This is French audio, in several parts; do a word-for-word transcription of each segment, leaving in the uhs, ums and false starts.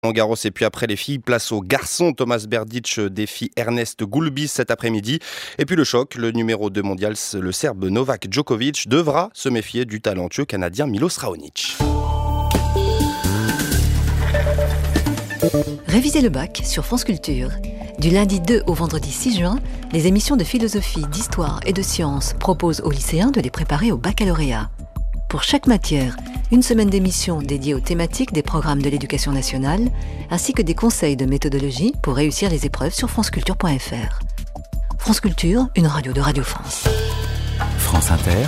Garros. Et puis après les filles, place aux garçons. Thomas Berdych défie Ernest Gulbis cet après-midi. Et puis le choc, le numéro deux mondial, le Serbe Novak Djokovic, devra se méfier du talentueux Canadien Milos Raonic. Révisez le bac sur France Culture. Du lundi deux au vendredi six juin, les émissions de philosophie, d'histoire et de sciences proposent aux lycéens de les préparer au baccalauréat. Pour chaque matière, une semaine d'émissions dédiée aux thématiques des programmes de l'éducation nationale, ainsi que des conseils de méthodologie pour réussir les épreuves sur franceculture point f r. France Culture, une radio de Radio France. France Inter.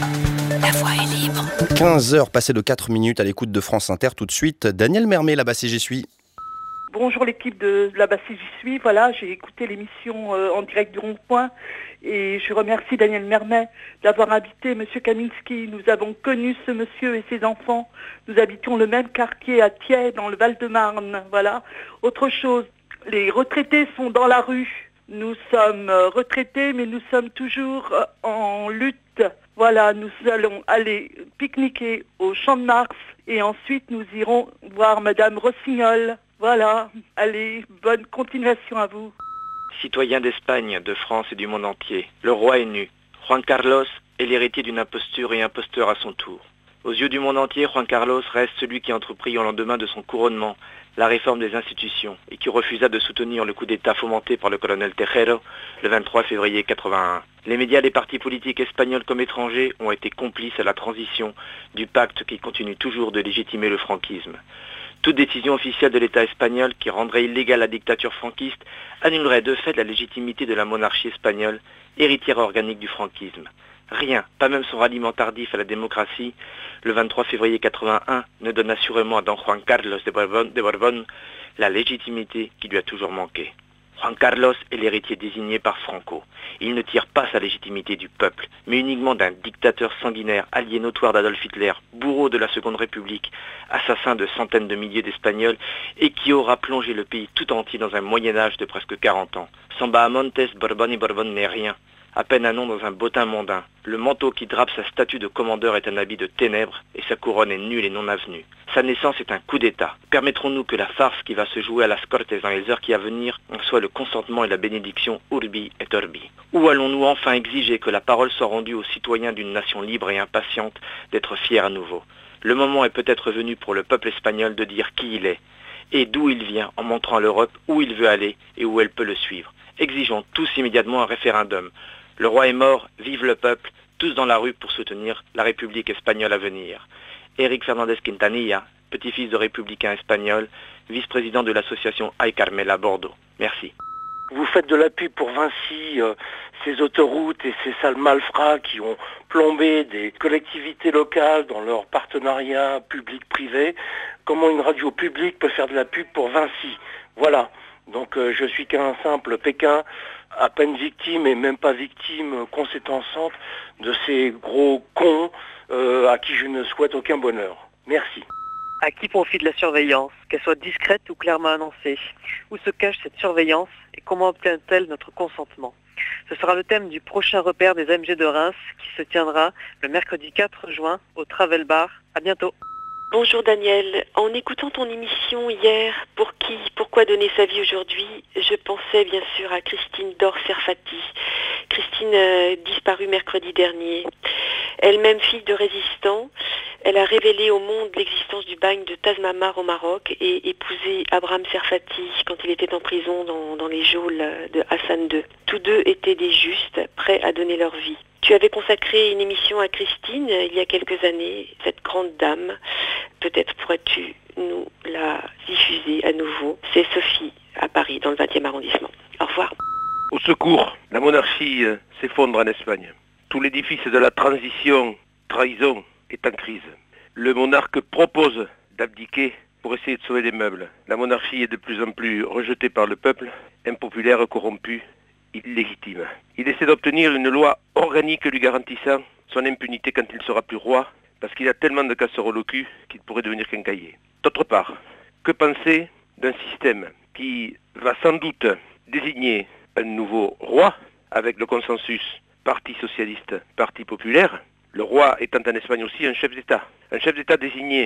La voix est libre. quinze heures passées de quatre minutes à l'écoute de France Inter. Tout de suite, Daniel Mermet, là-bas si j'y suis. Bonjour l'équipe de là-bas si j'y suis. Voilà, j'ai écouté l'émission euh, en direct du Rond-Point et je remercie Daniel Mermet d'avoir invité Monsieur Kaminski. Nous avons connu ce monsieur et ses enfants. Nous habitions le même quartier à Thiais, dans le Val-de-Marne. Voilà. Autre chose, les retraités sont dans la rue. Nous sommes euh, retraités, mais nous sommes toujours euh, en lutte. Voilà, nous allons aller pique-niquer au Champ de Mars et ensuite nous irons voir Madame Rossignol. Voilà, allez, bonne continuation à vous. Citoyens d'Espagne, de France et du monde entier, le roi est nu. Juan Carlos est l'héritier d'une imposture et imposteur à son tour. Aux yeux du monde entier, Juan Carlos reste celui qui entreprit au lendemain de son couronnement la réforme des institutions et qui refusa de soutenir le coup d'État fomenté par le colonel Tejero le vingt-trois février quatre-vingt-un. Les médias des partis politiques espagnols comme étrangers ont été complices à la transition du pacte qui continue toujours de légitimer le franquisme. Toute décision officielle de l'État espagnol qui rendrait illégale la dictature franquiste annulerait de fait la légitimité de la monarchie espagnole, héritière organique du franquisme. Rien, pas même son ralliement tardif à la démocratie, le vingt-trois février quatre-vingt-un, ne donne assurément à Don Juan Carlos de Borbón, de Borbón la légitimité qui lui a toujours manqué. Juan Carlos est l'héritier désigné par Franco. Il ne tire pas sa légitimité du peuple, mais uniquement d'un dictateur sanguinaire, allié notoire d'Adolf Hitler, bourreau de la Seconde République, assassin de centaines de milliers d'Espagnols et qui aura plongé le pays tout entier dans un Moyen-Âge de presque quarante ans. Sans Bahamontes, Borbón y Borbón n'est rien. À peine un nom dans un bottin mondain. Le manteau qui drape sa statue de commandeur est un habit de ténèbres et sa couronne est nulle et non avenue. Sa naissance est un coup d'État. Permettrons-nous que la farce qui va se jouer à Las Cortes dans les heures qui à venir en soit le consentement et la bénédiction Urbi et Orbi? Ou allons-nous enfin exiger que la parole soit rendue aux citoyens d'une nation libre et impatiente d'être fiers à nouveau? Le moment est peut-être venu pour le peuple espagnol de dire qui il est et d'où il vient en montrant à l'Europe où il veut aller et où elle peut le suivre. Exigeons tous immédiatement un référendum. Le roi est mort, vive le peuple, tous dans la rue pour soutenir la République espagnole à venir. Éric Fernández Quintanilla, petit-fils de républicain espagnol, vice-président de l'association Ay Carmela Bordeaux. Merci. Vous faites de la pub pour Vinci, euh, ces autoroutes et ces sales malfrats qui ont plombé des collectivités locales dans leur partenariat public-privé. Comment une radio publique peut faire de la pub pour Vinci? Voilà. Donc euh, je suis qu'un simple Pékin, à peine victime et même pas victime conséquençante de ces gros cons euh, à qui je ne souhaite aucun bonheur. Merci. À qui profite la surveillance, qu'elle soit discrète ou clairement annoncée? Où se cache cette surveillance et comment obtient-elle notre consentement? Ce sera le thème du prochain repère des A M G de Reims qui se tiendra le mercredi quatre juin au Travel Bar. À bientôt. Bonjour Daniel, en écoutant ton émission hier, pour qui, pourquoi donner sa vie aujourd'hui, je pensais bien sûr à Christine Dor Serfati. Christine euh, disparue mercredi dernier. Elle-même fille de résistant, elle a révélé au monde l'existence du bagne de Tazmamar au Maroc et épousé Abraham Serfati quand il était en prison dans, dans les geôles de Hassan deux. Tous deux étaient des justes, prêts à donner leur vie. Tu avais consacré une émission à Christine il y a quelques années, cette grande dame. Peut-être pourrais-tu nous la diffuser à nouveau. C'est Sophie, à Paris, dans le vingtième arrondissement. Au revoir. Au secours, la monarchie euh, s'effondre en Espagne. Tout l'édifice de la transition, trahison, est en crise. Le monarque propose d'abdiquer pour essayer de sauver les meubles. La monarchie est de plus en plus rejetée par le peuple, impopulaire, corrompue, illégitime. Il essaie d'obtenir une loi organique lui garantissant son impunité quand il ne sera plus roi, parce qu'il a tellement de casseroles au cul qu'il pourrait devenir quincaillier. D'autre part, que penser d'un système qui va sans doute désigner un nouveau roi avec le consensus Parti socialiste, Parti populaire, le roi étant en Espagne aussi un chef d'État. Un chef d'État désigné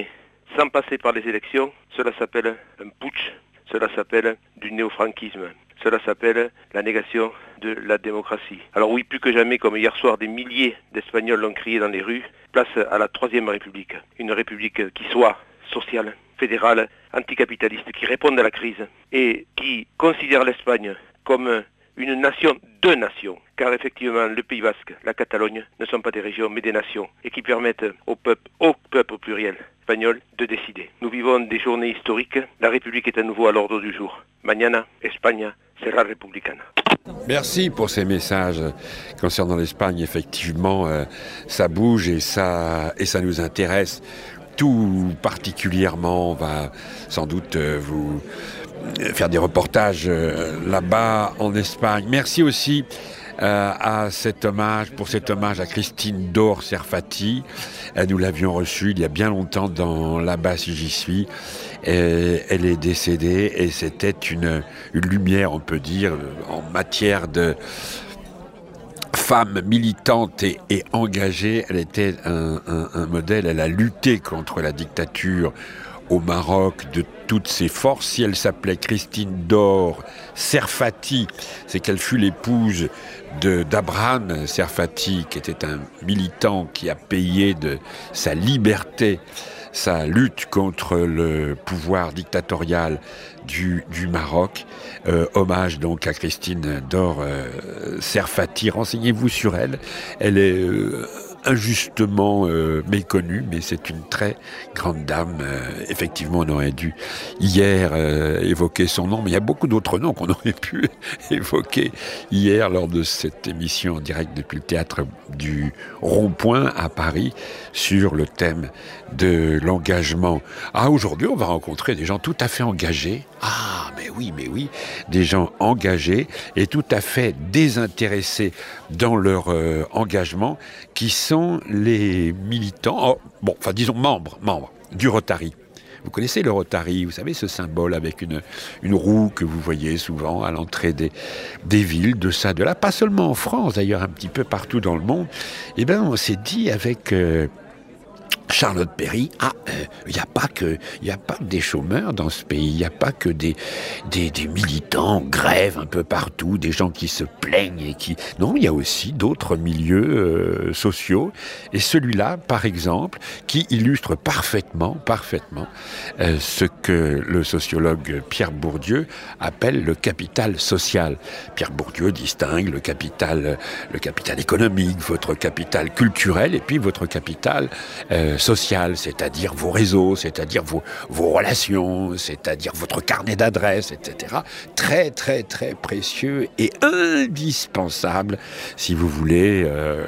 sans passer par les élections, cela s'appelle un putsch, cela s'appelle du néo-franquisme. Cela s'appelle la négation de la démocratie. Alors oui, plus que jamais, comme hier soir, des milliers d'Espagnols l'ont crié dans les rues, place à la troisième République. Une République qui soit sociale, fédérale, anticapitaliste, qui réponde à la crise et qui considère l'Espagne comme une nation de nations. Car effectivement, le Pays Basque, la Catalogne ne sont pas des régions, mais des nations, et qui permettent au peuple, au peuple au pluriel espagnol, de décider. Nous vivons des journées historiques. La République est à nouveau à l'ordre du jour. Mañana, España sera republicana. Merci pour ces messages concernant l'Espagne. Effectivement, euh, ça bouge et ça, et ça nous intéresse tout particulièrement. On va sans doute euh, vous faire des reportages euh, là-bas en Espagne. Merci aussi euh, à cet hommage, pour cet hommage à Christine Dor Serfati. Euh, nous l'avions reçue il y a bien longtemps dans Là-bas si j'y suis. Et elle est décédée et c'était une, une lumière, on peut dire, en matière de femme militante et, et engagée. Elle était un, un, un modèle. Elle a lutté contre la dictature au Maroc de toutes ses forces. Si elle s'appelait Christine Dor Serfati, c'est qu'elle fut l'épouse de d'Abraham Serfati, qui était un militant qui a payé de sa liberté sa lutte contre le pouvoir dictatorial du, du Maroc. Euh, hommage donc à Christine Dor euh, Serfati. Renseignez-vous sur elle. Elle est euh, injustement euh, méconnue, mais c'est une très grande dame. Euh, effectivement, on aurait dû hier euh, évoquer son nom, mais il y a beaucoup d'autres noms qu'on aurait pu évoquer hier lors de cette émission en direct depuis le théâtre du Rond-Point à Paris sur le thème de l'engagement. Ah, aujourd'hui, on va rencontrer des gens tout à fait engagés. Ah, mais oui, mais oui, des gens engagés et tout à fait désintéressés dans leur euh, engagement, qui sont les militants, oh, bon, enfin disons membres, membres du Rotary. Vous connaissez le Rotary, vous savez, ce symbole avec une, une roue que vous voyez souvent à l'entrée des, des villes, de ça, de là, pas seulement en France, d'ailleurs un petit peu partout dans le monde. Eh bien, on s'est dit avec euh, Charlotte Perry, ah, il euh, n'y a pas que, il y a pas que des chômeurs dans ce pays, il n'y a pas que des, des, des militants en grève un peu partout, des gens qui se plaignent et qui, non, il y a aussi d'autres milieux euh, sociaux, et celui-là, par exemple, qui illustre parfaitement, parfaitement euh, ce que le sociologue Pierre Bourdieu appelle le capital social. Pierre Bourdieu distingue le capital, le capital économique, votre capital culturel, et puis votre capital euh, social, c'est-à-dire vos réseaux, c'est-à-dire vos, vos relations, c'est-à-dire votre carnet d'adresses, et cetera. Très, très, très précieux et indispensable si vous voulez euh,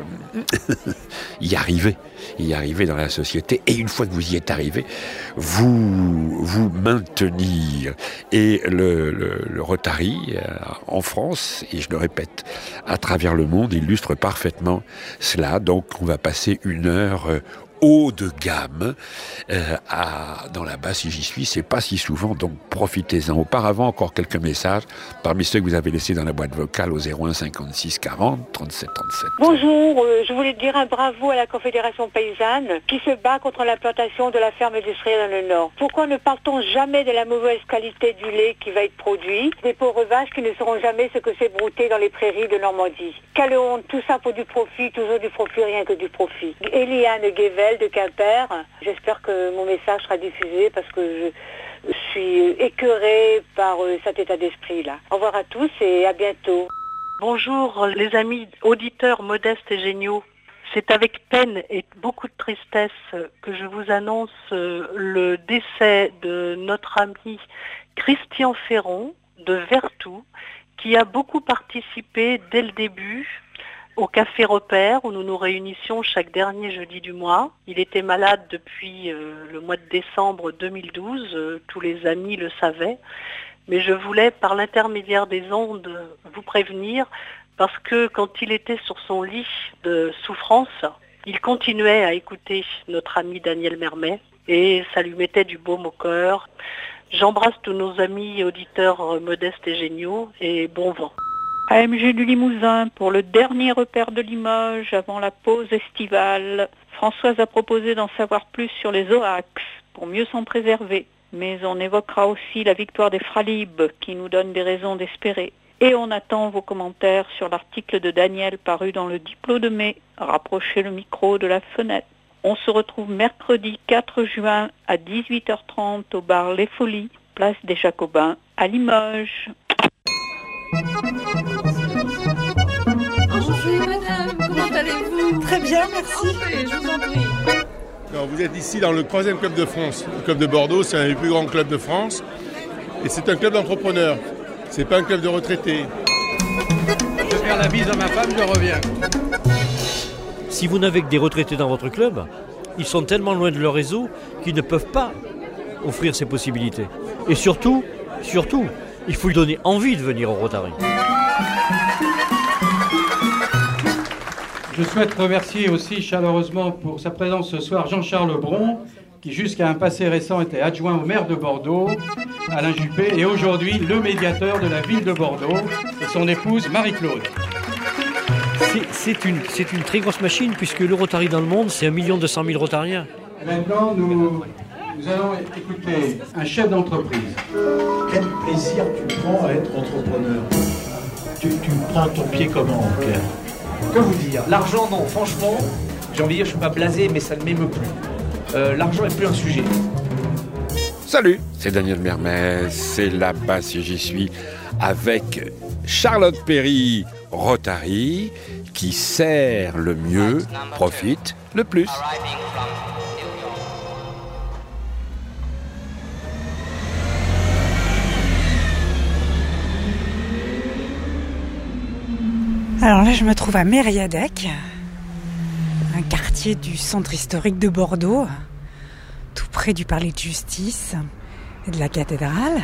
y arriver, y arriver dans la société. Et une fois que vous y êtes arrivé, vous vous maintenir. Et le, le, le Rotary euh, en France, et je le répète, à travers le monde, illustre parfaitement cela. Donc, on va passer une heure euh, haut de gamme euh, à, dans Là-bas si j'y suis, c'est pas si souvent, donc profitez-en. Auparavant, encore quelques messages parmi ceux que vous avez laissés dans la boîte vocale au zéro un cinquante-six quarante trente-sept trente-sept. Bonjour, euh, je voulais dire un bravo à la Confédération paysanne qui se bat contre l'implantation de la ferme industrielle dans le Nord. Pourquoi ne parle-t-on jamais de la mauvaise qualité du lait qui va être produit, des pauvres vaches qui ne sauront jamais ce que c'est brouter dans les prairies de Normandie? Quelle honte, tout ça pour du profit, toujours du profit, rien que du profit. Eliane Guével de Quimper. J'espère que mon message sera diffusé parce que je, je suis écœurée par cet état d'esprit-là. Au revoir à tous et à bientôt. Bonjour les amis auditeurs modestes et géniaux. C'est avec peine et beaucoup de tristesse que je vous annonce le décès de notre ami Christian Ferron de Vertou, qui a beaucoup participé dès le début au Café Repère, où nous nous réunissions chaque dernier jeudi du mois. Il était malade depuis euh, le mois de décembre deux mille douze, euh, tous les amis le savaient, mais je voulais, par l'intermédiaire des ondes, vous prévenir, parce que quand il était sur son lit de souffrance, il continuait à écouter notre ami Daniel Mermet, et ça lui mettait du baume au cœur. J'embrasse tous nos amis auditeurs modestes et géniaux, et bon vent. A M G du Limousin, pour le dernier repère de Limoges avant la pause estivale, Françoise a proposé d'en savoir plus sur les O A X. pour mieux s'en préserver. Mais on évoquera aussi la victoire des Fralib qui nous donne des raisons d'espérer. Et on attend vos commentaires sur l'article de Daniel paru dans le Diplo de mai. Rapprochez le micro de la fenêtre. On se retrouve mercredi quatre juin à dix-huit heures trente au bar Les Folies, place des Jacobins à Limoges. Bonjour madame, comment allez-vous? Très bien, merci. Entrez, je vous en prie. Alors, vous êtes ici dans le troisième club de France. Le club de Bordeaux, c'est un des plus grands clubs de France. Et c'est un club d'entrepreneurs. C'est pas un club de retraités. Je vais faire la bise à ma femme, je reviens. Si vous n'avez que des retraités dans votre club, ils sont tellement loin de leur réseau qu'ils ne peuvent pas offrir ces possibilités. Et surtout, surtout, il faut lui donner envie de venir au Rotary. Je souhaite remercier aussi chaleureusement pour sa présence ce soir Jean-Charles Bron, qui jusqu'à un passé récent était adjoint au maire de Bordeaux, Alain Juppé, et aujourd'hui le médiateur de la ville de Bordeaux, et son épouse Marie-Claude. C'est, c'est, une, c'est une très grosse machine, puisque le Rotary dans le monde, c'est un million deux cent mille Rotariens. Et maintenant, nous, nous allons écouter un chef d'entreprise. Quel plaisir tu prends à être entrepreneur? Tu, tu prends ton pied comment, Pierre? Que vous dire? L'argent, non, franchement, j'ai envie de dire, je suis pas blasé, mais ça ne m'émeut plus. Euh, l'argent n'est plus un sujet. Salut, c'est Daniel Mermez, c'est là-bas si j'y suis, avec Charlotte Perry, Rotary, qui sert le mieux, profite le plus. Alors là, je me trouve à Mériadeck, un quartier du centre historique de Bordeaux, tout près du palais de justice et de la cathédrale.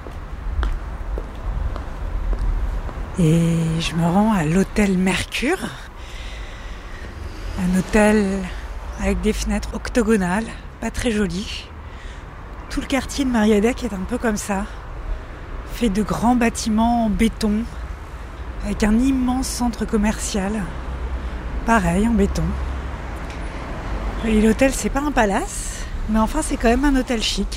Et je me rends à l'hôtel Mercure, un hôtel avec des fenêtres octogonales, pas très jolies. Tout le quartier de Mériadeck est un peu comme ça, fait de grands bâtiments en béton, avec un immense centre commercial, pareil en béton. Et l'hôtel, c'est pas un palace, mais enfin c'est quand même un hôtel chic.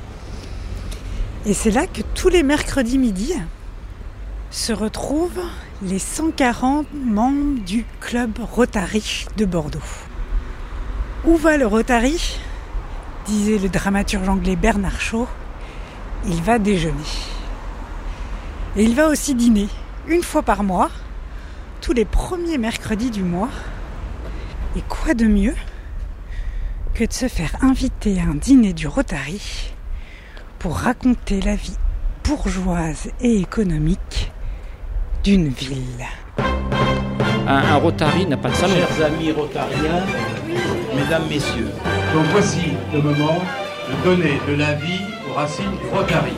Et c'est là que tous les mercredis midi se retrouvent les cent quarante membres du club Rotary de Bordeaux. Où va le Rotary ? Disait le dramaturge anglais Bernard Shaw. Il va déjeuner. Et il va aussi dîner, une fois par mois, tous les premiers mercredis du mois. Et quoi de mieux que de se faire inviter à un dîner du Rotary pour raconter la vie bourgeoise et économique d'une ville. Un, un Rotary n'a pas de salon. Chers amis rotariens, mesdames, messieurs. Donc voici le moment de donner de la vie aux racines du Rotary.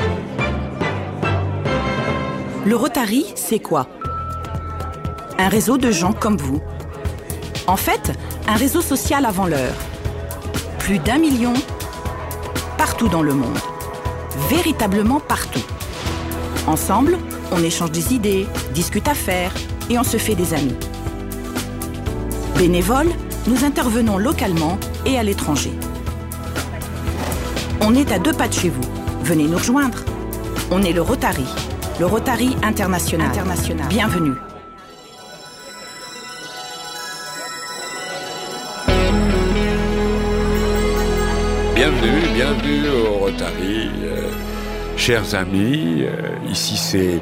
Le Rotary, c'est quoi ? Un réseau de gens comme vous. En fait, un réseau social avant l'heure. Plus d'un million, partout dans le monde. Véritablement partout. Ensemble, on échange des idées, discute affaires et on se fait des amis. Bénévoles, nous intervenons localement et à l'étranger. On est à deux pas de chez vous. Venez nous rejoindre. On est le Rotary, le Rotary International. International. Bienvenue. Bienvenue, bienvenue au Rotary. Euh, chers amis, euh, ici c'est...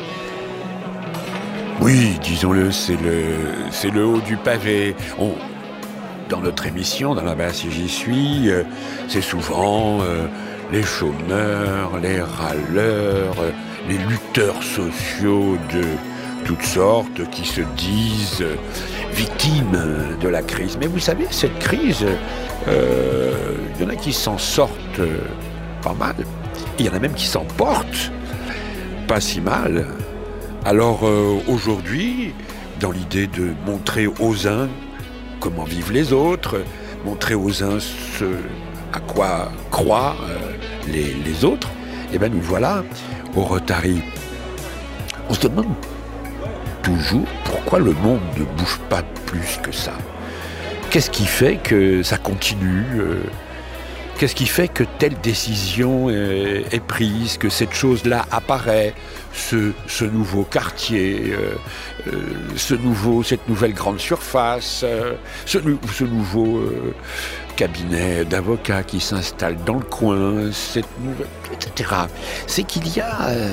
Oui, disons-le, c'est le, c'est le haut du pavé. On, dans notre émission, dans la base si j'y suis, euh, c'est souvent euh, les chômeurs, les râleurs, euh, les lutteurs sociaux de toutes sortes qui se disent euh, victimes de la crise. Mais vous savez, cette crise, euh, il y en a qui s'en sortent euh, pas mal. Il y en a même qui s'en portent pas si mal. Alors euh, aujourd'hui, dans l'idée de montrer aux uns comment vivent les autres, montrer aux uns ce à quoi croient euh, les, les autres, eh bien nous voilà au Rotary. On se demande toujours pourquoi le monde ne bouge pas plus que ça. Qu'est-ce qui fait que ça continue euh, Qu'est-ce qui fait que telle décision est, est prise, que cette chose-là apparaît, ce, ce nouveau quartier, euh, euh, ce nouveau, cette nouvelle grande surface, euh, ce, ce nouveau euh, cabinet d'avocats qui s'installe dans le coin, cette nouvelle, et cetera. C'est qu'il y a, euh,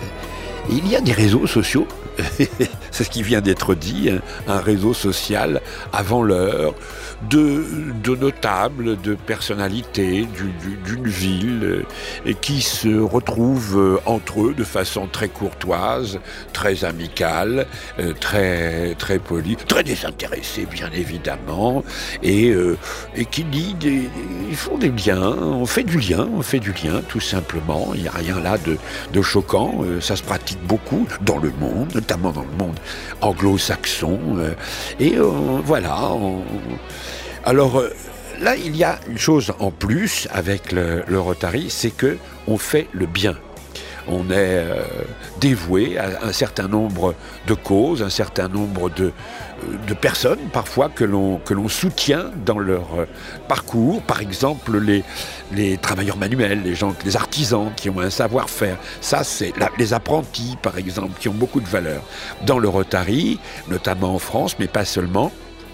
il y a des réseaux sociaux. C'est ce qui vient d'être dit, un réseau social avant l'heure, de, de notables, de personnalités du, du, d'une ville, et qui se retrouvent entre eux de façon très courtoise, très amicale, très, très polie, très désintéressée bien évidemment, et, euh, et qui dit des, ils font des liens, on fait du lien, on fait du lien tout simplement, il n'y a rien là de, de choquant, ça se pratique beaucoup dans le monde, notamment dans le monde anglo-saxon, euh, et euh, voilà. On... Alors euh, là, il y a une chose en plus avec le, le Rotary, c'est que on fait le bien. On est euh, dévoué à un certain nombre de causes, un certain nombre de, de personnes parfois que l'on, que l'on soutient dans leur parcours. Par exemple, les, les travailleurs manuels, les gens, les artisans qui ont un savoir-faire. Ça, c'est la, les apprentis, par exemple, qui ont beaucoup de valeur. Dans le Rotary, notamment en France, mais pas seulement,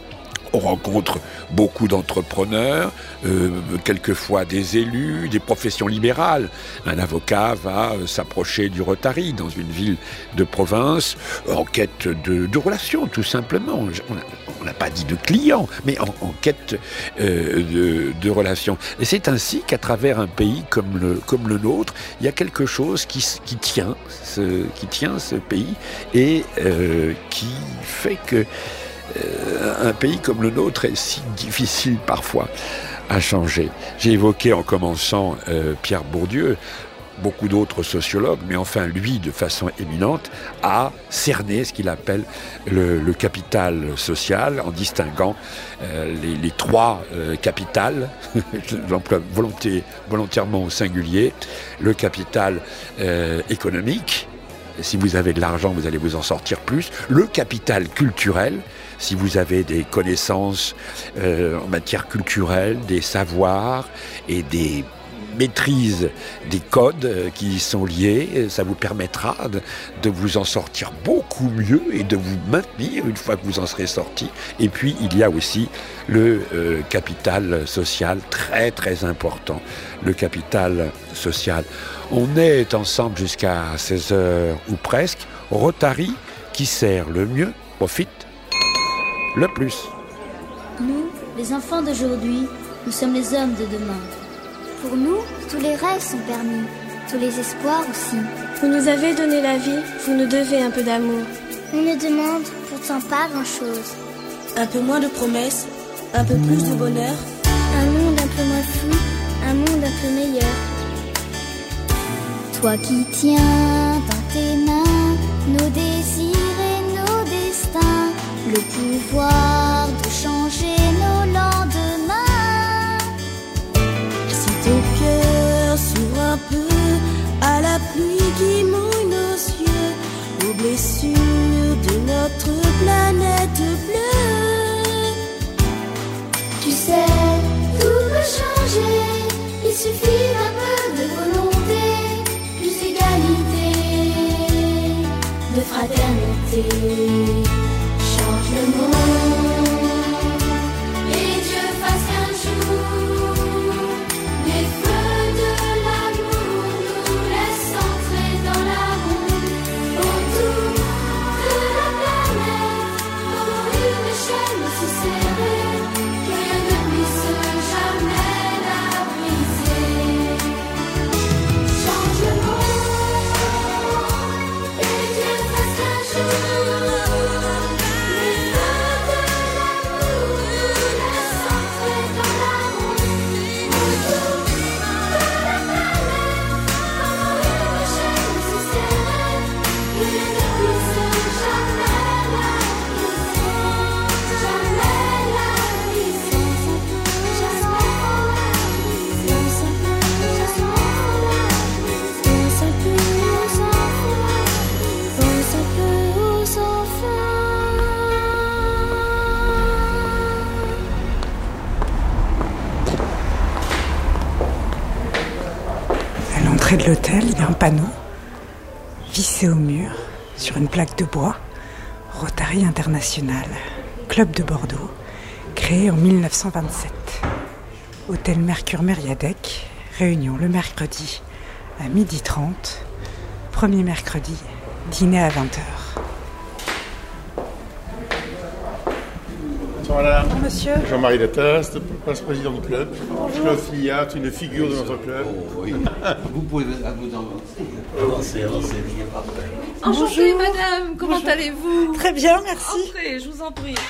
on rencontre beaucoup d'entrepreneurs, euh, quelquefois des élus, des professions libérales. Un avocat va euh, s'approcher du Rotary dans une ville de province en quête de, de relations, tout simplement. On n'a pas dit de clients, mais en, en quête euh, de, de relations. Et c'est ainsi qu'à travers un pays comme le, comme le nôtre, il y a quelque chose qui, qui, tient, ce, qui tient ce pays et euh, qui fait que Euh, un pays comme le nôtre est si difficile parfois à changer. J'ai évoqué en commençant euh, Pierre Bourdieu, beaucoup d'autres sociologues, mais enfin lui, de façon éminente, a cerné ce qu'il appelle le, le capital social, en distinguant euh, les, les trois euh, capitales, j'emploie volonté, volontairement au singulier, le capital euh, économique. Si vous avez de l'argent, vous allez vous en sortir plus. Le capital culturel, si vous avez des connaissances euh, en matière culturelle, des savoirs et des maîtrises des codes euh, qui y sont liés, ça vous permettra de, de vous en sortir beaucoup mieux et de vous maintenir une fois que vous en serez sorti. Et puis, il y a aussi le euh, capital social, très très important. Le capital social. On est ensemble jusqu'à seize heures ou presque. Rotary, qui sert le mieux, profite le plus. Nous, les enfants d'aujourd'hui, nous sommes les hommes de demain. Pour nous, tous les rêves sont permis, tous les espoirs aussi. Vous nous avez donné la vie, vous nous devez un peu d'amour. On ne demande pourtant pas grand-chose. Un peu moins de promesses, un peu plus de bonheur. Un monde un peu moins fou, un monde un peu meilleur. Toi qui tiens dans tes mains nos désirs et nos destins, le pouvoir de changer nos lendemains. Si ton cœur s'ouvre un peu à la pluie qui mouille nos yeux, aux blessures de notre planète bleue, tu sais, tout peut changer, il suffit d'un peu de volonté, plus d'égalité, de fraternité. Change le monde, et Dieu fasse qu'un jour les feux de l'amour nous laissent entrer dans la ronde, autour de la planète, comme une chaîne aussi serrée, que rien ne puisse jamais la briser. Change le monde, et Dieu fasse qu'un jour l'hôtel, il y a un panneau vissé au mur sur une plaque de bois. Rotary International, club de Bordeaux, créé en mille neuf cent vingt-sept. Hôtel Mercure Mériadec, réunion le mercredi à midi trente. Premier mercredi, dîner à vingt heures. Voilà. Bonjour monsieur. Jean-Marie Lataste, vice-président du club. Bonjour. Claude Fillard, une figure de notre club. Oh, oui. Vous pouvez vous avancer. Avancez, avancez, bien parfait. Enchantée, Bonjour. madame. Comment Bonjour. allez-vous? Très bien, merci. Entrez, je vous en prie.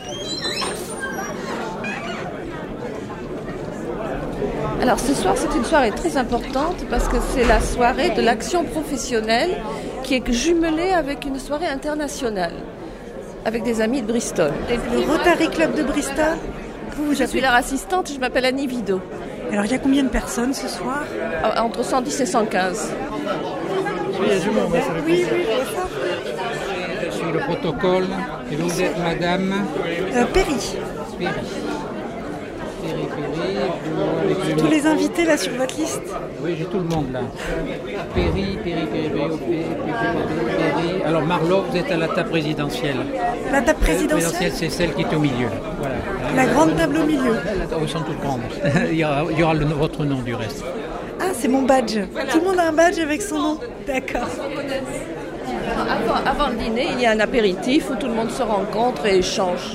Alors ce soir, c'est une soirée très importante parce que c'est la soirée de l'action professionnelle qui est jumelée avec une soirée internationale, avec des amis de Bristol. Le Rotary Club de Bristol. Vous, vous Je suis leur assistante, je m'appelle Annie Vido. Alors il y a combien de personnes ce soir? Entre cent dix et cent quinze. Oui, il y a du monde, ça, Oui, oui, je vois ça. Sur le protocole, et vous êtes madame Euh, Perry. Perry. Perry, Perry. vous, avec Tous le- les invités là sur votre liste. Oui, j'ai tout le monde là. Perry, Perry, Perry, Perry, Perry, Perry. Alors Marlowe, vous êtes à la table présidentielle. La table présidentielle. c'est celle qui est au milieu. Là. Voilà. La grande table au milieu. Elles sont toutes grandes. il y aura, il y aura le- votre nom du reste. Ah, c'est mon badge. Tout le monde a un badge avec son nom. D'accord. Avant, avant le dîner, il y a un apéritif où tout le monde se rencontre et échange.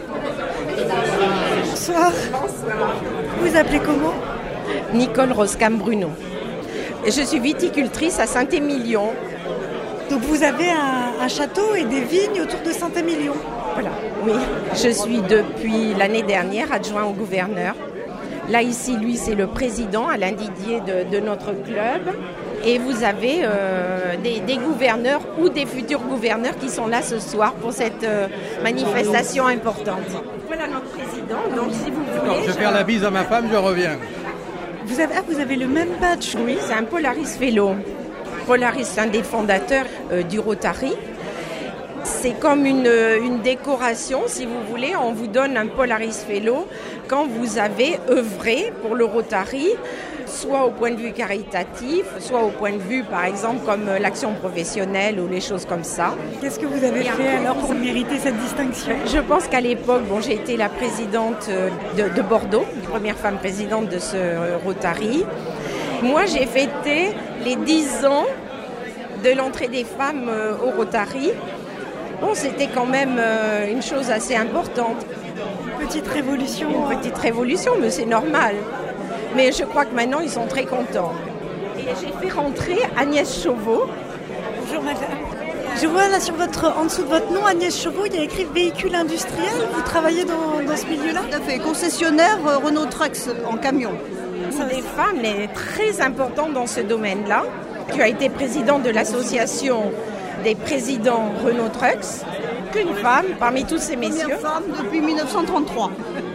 Bonsoir. Vous vous appelez comment? Nicole Roscam-Bruno. Je suis viticultrice à Saint-Émilion. Donc vous avez un, un château et des vignes autour de Saint-Émilion. Voilà, oui. Je suis depuis l'année dernière adjoint au gouverneur. Là, ici, lui, c'est le président, Alain Didier, de, de notre club. Et vous avez euh, des, des gouverneurs ou des futurs gouverneurs qui sont là ce soir pour cette euh, manifestation importante. Voilà notre président. Donc, si vous voulez... Alors, je vais faire la bise à ma femme, je reviens. Vous avez, ah, vous avez le même badge? Oui, c'est un Polaris Fellow. Polaris, c'est un des fondateurs euh, du Rotary. C'est comme une, une décoration, si vous voulez. On vous donne un Polaris Fellow quand vous avez œuvré pour le Rotary, soit au point de vue caritatif, soit au point de vue, par exemple, comme l'action professionnelle ou les choses comme ça. Qu'est-ce que vous avez Et fait après, alors pour mériter cette distinction? Je pense qu'à l'époque, bon, j'ai été la présidente de, de Bordeaux, la première femme présidente de ce Rotary. Moi, j'ai fêté les dix ans de l'entrée des femmes au Rotary. Bon, c'était quand même euh, une chose assez importante. Petite révolution. Une petite révolution, mais c'est normal. Mais je crois que maintenant, ils sont très contents. Et j'ai fait rentrer Agnès Chauveau. Bonjour madame. Je vois là sur votre, en dessous de votre nom, Agnès Chauveau, il y a écrit véhicule industriel. Vous travaillez dans, dans ce milieu-là? Tout à fait. Concessionnaire euh, Renault Trucks en camion. C'est des femmes mais très importantes dans ce domaine-là. Tu as été présidente de l'association des présidents Renault Trucks, qu'une femme parmi tous ces messieurs. Première femme depuis mille neuf cent trente-trois.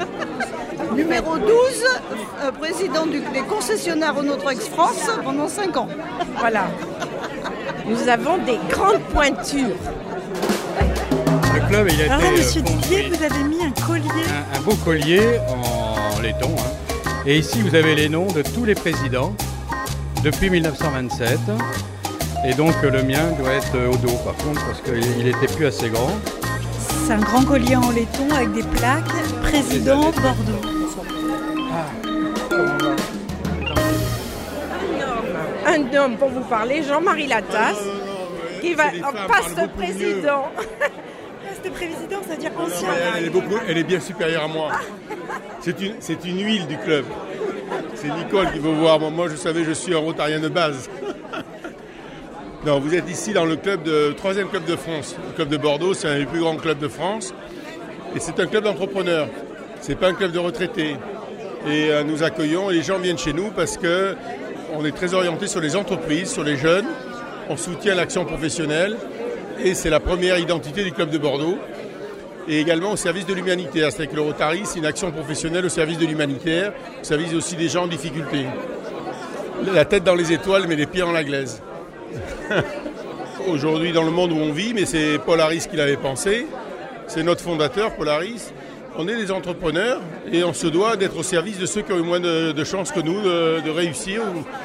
Numéro douze, euh, président du, des concessionnaires Renault Trucks France pendant cinq ans. Voilà. Nous avons des grandes pointures. Le club, il a Alors là, été monsieur euh, Didier, vous avez mis un collier. un, un beau collier en laiton. Hein. Et ici, vous avez les noms de tous les présidents depuis mille neuf cent vingt-sept. Et donc, le mien doit être au dos, par contre, parce qu'il n'était plus assez grand. C'est un grand collier en laiton avec des plaques. Président Bordeaux. Un homme pour vous parler, Jean-Marie Lataste, qui va en passe président. Passe président, c'est-à-dire ancien. Elle est, beaucoup, elle est bien supérieure à moi. C'est une, c'est une huile du club. C'est Nicole qui veut voir. Moi, moi, je savais, je suis un rotarien de base. Non, vous êtes ici dans le club de troisième club de France. Le club de Bordeaux, c'est un des plus grands clubs de France. Et c'est un club d'entrepreneurs. C'est pas un club de retraités. Et euh, nous accueillons, et les gens viennent chez nous parce que on est très orienté sur les entreprises, sur les jeunes. On soutient l'action professionnelle. Et c'est la première identité du club de Bordeaux. Et également au service de l'humanitaire. C'est-à-dire que le Rotary, c'est une action professionnelle au service de l'humanitaire, au service aussi des gens en difficulté. La tête dans les étoiles, mais les pieds dans la glaise. Aujourd'hui, dans le monde où on vit, mais c'est Polaris qui l'avait pensé. C'est notre fondateur, Polaris. On est des entrepreneurs et on se doit d'être au service de ceux qui ont eu moins de, de chances que nous de, de réussir.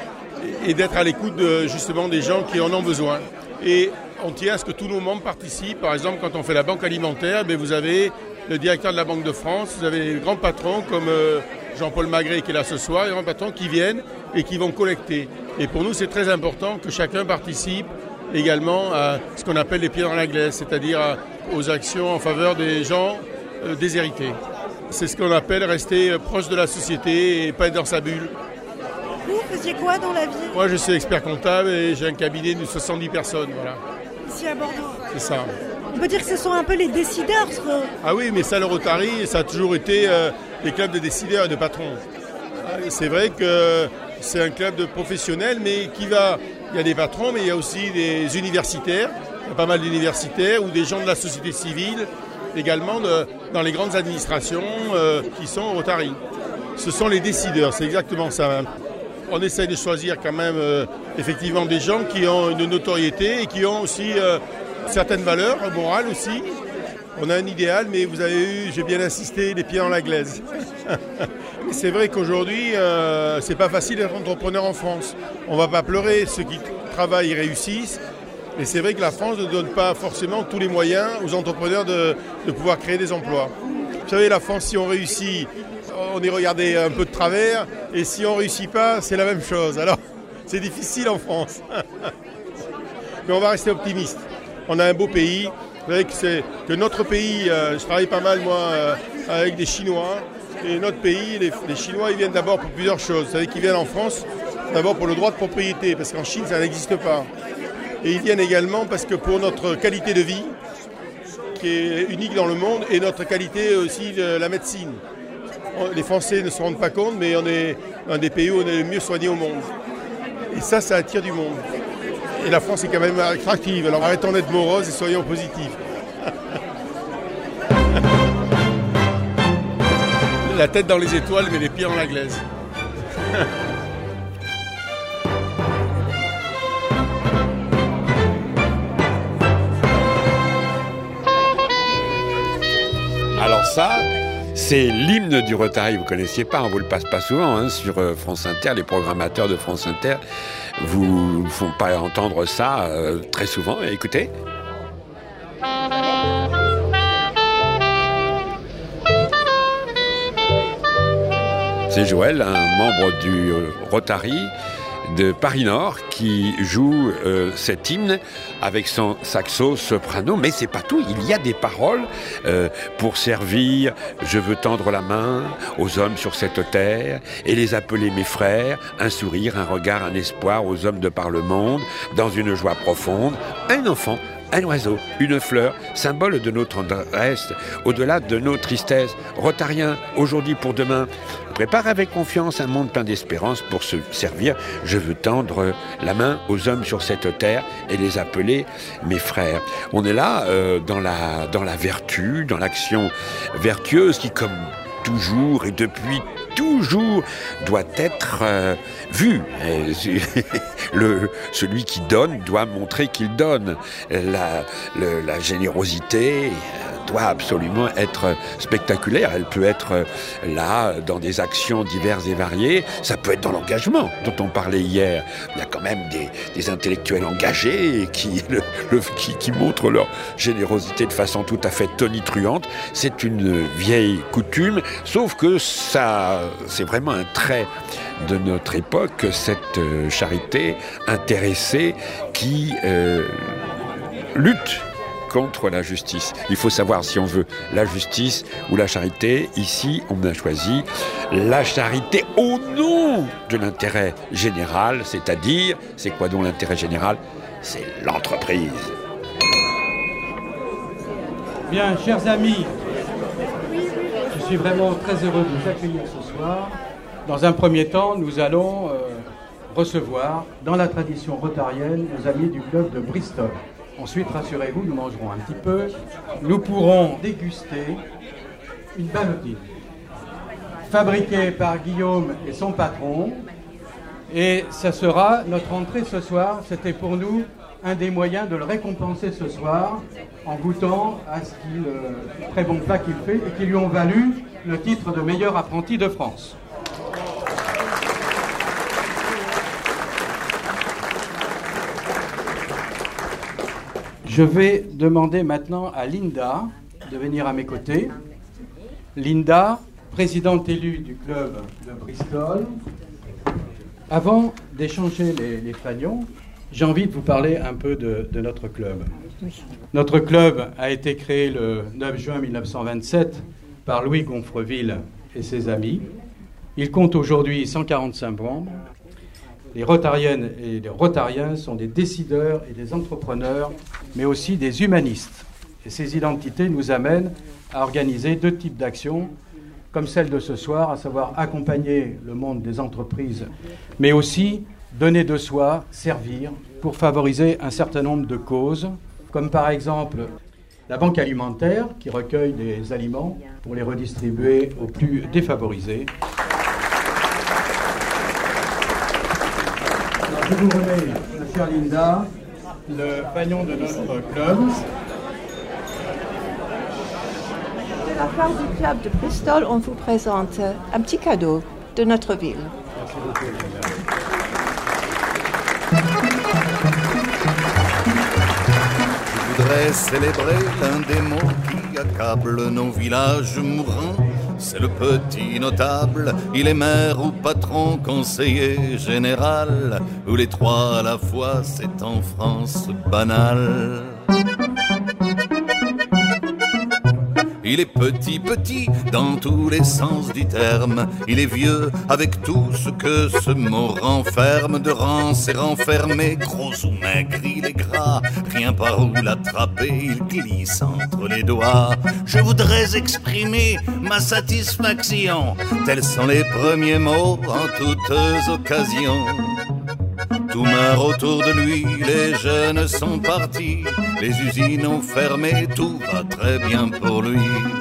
et d'être à l'écoute de, justement des gens qui en ont besoin. Et on tient à ce que tous nos membres participent. Par exemple, quand on fait la banque alimentaire, ben vous avez le directeur de la Banque de France, vous avez les grands patrons comme euh, Jean-Paul Magret qui est là ce soir, les grands patrons qui viennent et qui vont collecter. Et pour nous, c'est très important que chacun participe également à ce qu'on appelle les pieds dans la glaise, c'est-à-dire à, aux actions en faveur des gens euh, déshérités. C'est ce qu'on appelle rester euh, proche de la société et pas être dans sa bulle. Vous faisiez quoi dans la vie? Moi, je suis expert comptable et j'ai un cabinet de soixante-dix personnes. Voilà. Ici à Bordeaux. C'est ça. On peut dire que ce sont un peu les décideurs. Ce... Ah oui, mais ça, le Rotary, ça a toujours été euh, des clubs de décideurs et de patrons. C'est vrai que c'est un club de professionnels, mais qui va... Il y a des patrons, mais il y a aussi des universitaires. Il y a pas mal d'universitaires ou des gens de la société civile, également de, dans les grandes administrations euh, qui sont au Rotary. Ce sont les décideurs, c'est exactement ça. On essaye de choisir quand même euh, effectivement des gens qui ont une notoriété et qui ont aussi euh, certaines valeurs morales aussi. On a un idéal, mais vous avez eu, j'ai bien insisté, les pieds dans la glaise. C'est vrai qu'aujourd'hui, euh, c'est pas facile d'être entrepreneur en France. On va pas pleurer, ceux qui travaillent réussissent. Et c'est vrai que la France ne donne pas forcément tous les moyens aux entrepreneurs de, de pouvoir créer des emplois. Vous savez, la France, si on réussit, on est regardé un peu de travers. Et si on ne réussit pas, c'est la même chose. Alors, c'est difficile en France. Mais on va rester optimiste. On a un beau pays. Vous savez que, c'est, que notre pays, euh, je travaille pas mal moi euh, avec des Chinois, et notre pays, les, les Chinois, ils viennent d'abord pour plusieurs choses. Vous savez qu'ils viennent en France d'abord pour le droit de propriété, parce qu'en Chine, ça n'existe pas. Et ils viennent également parce que pour notre qualité de vie, qui est unique dans le monde, et notre qualité aussi de la médecine. Les Français ne se rendent pas compte, mais on est un des pays où on est le mieux soigné au monde. Et ça, ça attire du monde. Et la France est quand même attractive. Alors arrêtons d'être moroses et soyons positifs. La tête dans les étoiles, mais les pieds dans la glaise. Alors ça, c'est l'hymne du Rotary. Vous ne connaissiez pas, on ne vous le passe pas souvent hein, sur France Inter. Les programmateurs de France Inter vous ne font pas entendre ça euh, très souvent. Écoutez. C'est Joël, un membre du Rotary de Paris-Nord qui joue euh, cet hymne avec son saxo soprano, mais c'est pas tout, il y a des paroles euh, pour servir, je veux tendre la main aux hommes sur cette terre et les appeler mes frères, un sourire, un regard, un espoir aux hommes de par le monde, dans une joie profonde, un enfant, un oiseau, une fleur, symbole de notre tendresse, au-delà de nos tristesses. Rotariens, aujourd'hui pour demain, prépare avec confiance un monde plein d'espérance pour se servir. Je veux tendre la main aux hommes sur cette terre et les appeler mes frères. On est là euh, dans la, dans la vertu, dans l'action vertueuse qui, comme toujours et depuis toujours, doit être euh, vue. Le, celui qui donne doit montrer qu'il donne. La, le, la générosité doit absolument être spectaculaire. Elle peut être là dans des actions diverses et variées. Ça peut être dans l'engagement dont on parlait hier. Il y a quand même des, des intellectuels engagés qui, le, le, qui, qui montrent leur générosité de façon tout à fait tonitruante. C'est une vieille coutume, sauf que ça, c'est vraiment un trait de notre époque, cette charité intéressée qui euh, lutte contre la justice. Il faut savoir si on veut la justice ou la charité. Ici, on a choisi la charité au nom de l'intérêt général, c'est-à-dire, c'est quoi donc l'intérêt général? C'est l'entreprise. Bien, chers amis, je suis vraiment très heureux de vous accueillir ce soir. Dans un premier temps, nous allons euh, recevoir, dans la tradition rotarienne, nos amis du club de Bristol. Ensuite, rassurez-vous, nous mangerons un petit peu. Nous pourrons déguster une ballotine fabriquée par Guillaume et son patron. Et ça sera notre entrée ce soir. C'était pour nous un des moyens de le récompenser ce soir en goûtant à ce qu'il, euh, très bon plat qu'il fait et qui lui ont valu le titre de meilleur apprenti de France. Je vais demander maintenant à Linda de venir à mes côtés. Linda, présidente élue du club de Bristol. Avant d'échanger les, les fanions, j'ai envie de vous parler un peu de, de notre club. Oui. Notre club a été créé le neuf juin mille neuf cent vingt-sept par Louis Gonfreville et ses amis. Il compte aujourd'hui cent quarante-cinq membres. Les Rotariennes et les Rotariens sont des décideurs et des entrepreneurs, mais aussi des humanistes. Et ces identités nous amènent à organiser deux types d'actions, comme celle de ce soir, à savoir accompagner le monde des entreprises, mais aussi donner de soi, servir, pour favoriser un certain nombre de causes, comme par exemple la banque alimentaire, qui recueille des aliments pour les redistribuer aux plus défavorisés. Je vous remets, ma chère Linda, le fanion de notre club. De la part du club de Bristol, on vous présente un petit cadeau de notre ville. Merci beaucoup, Linda. Je voudrais célébrer l'un des mots qui accablent nos villages mourants. C'est le petit notable, il est maire ou patron, conseiller général, ou les trois à la fois, c'est en France banal. Il est petit, petit, dans tous les sens du terme. Il est vieux, avec tout ce que ce mot renferme. De rance et renfermé, gros ou maigre, il est gras. Rien par où l'attraper, il glisse entre les doigts. Je voudrais exprimer ma satisfaction. Tels sont les premiers mots en toutes occasions. Tout meurt autour de lui, les jeunes sont partis, les usines ont fermé, tout va très bien pour lui.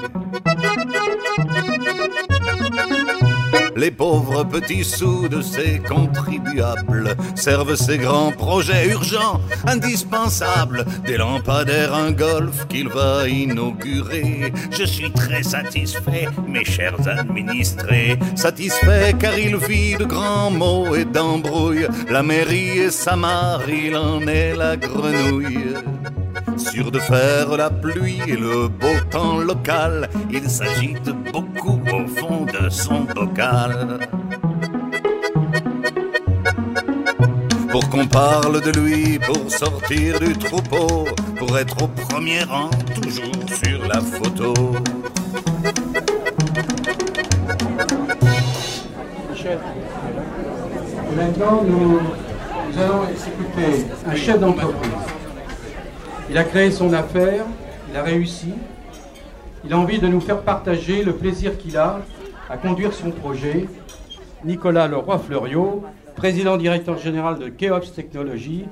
Les pauvres petits sous de ces contribuables servent ces grands projets urgents, indispensables, des lampadaires, un golf qu'il va inaugurer. Je suis très satisfait, mes chers administrés, satisfait car il vit de grands mots et d'embrouilles. La mairie et sa mare, il en est la grenouille. Sûr de faire la pluie et le beau temps local, il s'agite beaucoup au fond de son bocal. Pour qu'on parle de lui, pour sortir du troupeau, pour être au premier rang, toujours sur la photo. Michel, maintenant nous, nous allons écouter un chef d'entreprise. Il a créé son affaire, il a réussi. Il a envie de nous faire partager le plaisir qu'il a à conduire son projet. Nicolas Leroy-Fleuriot, président directeur général de Keops Technologies.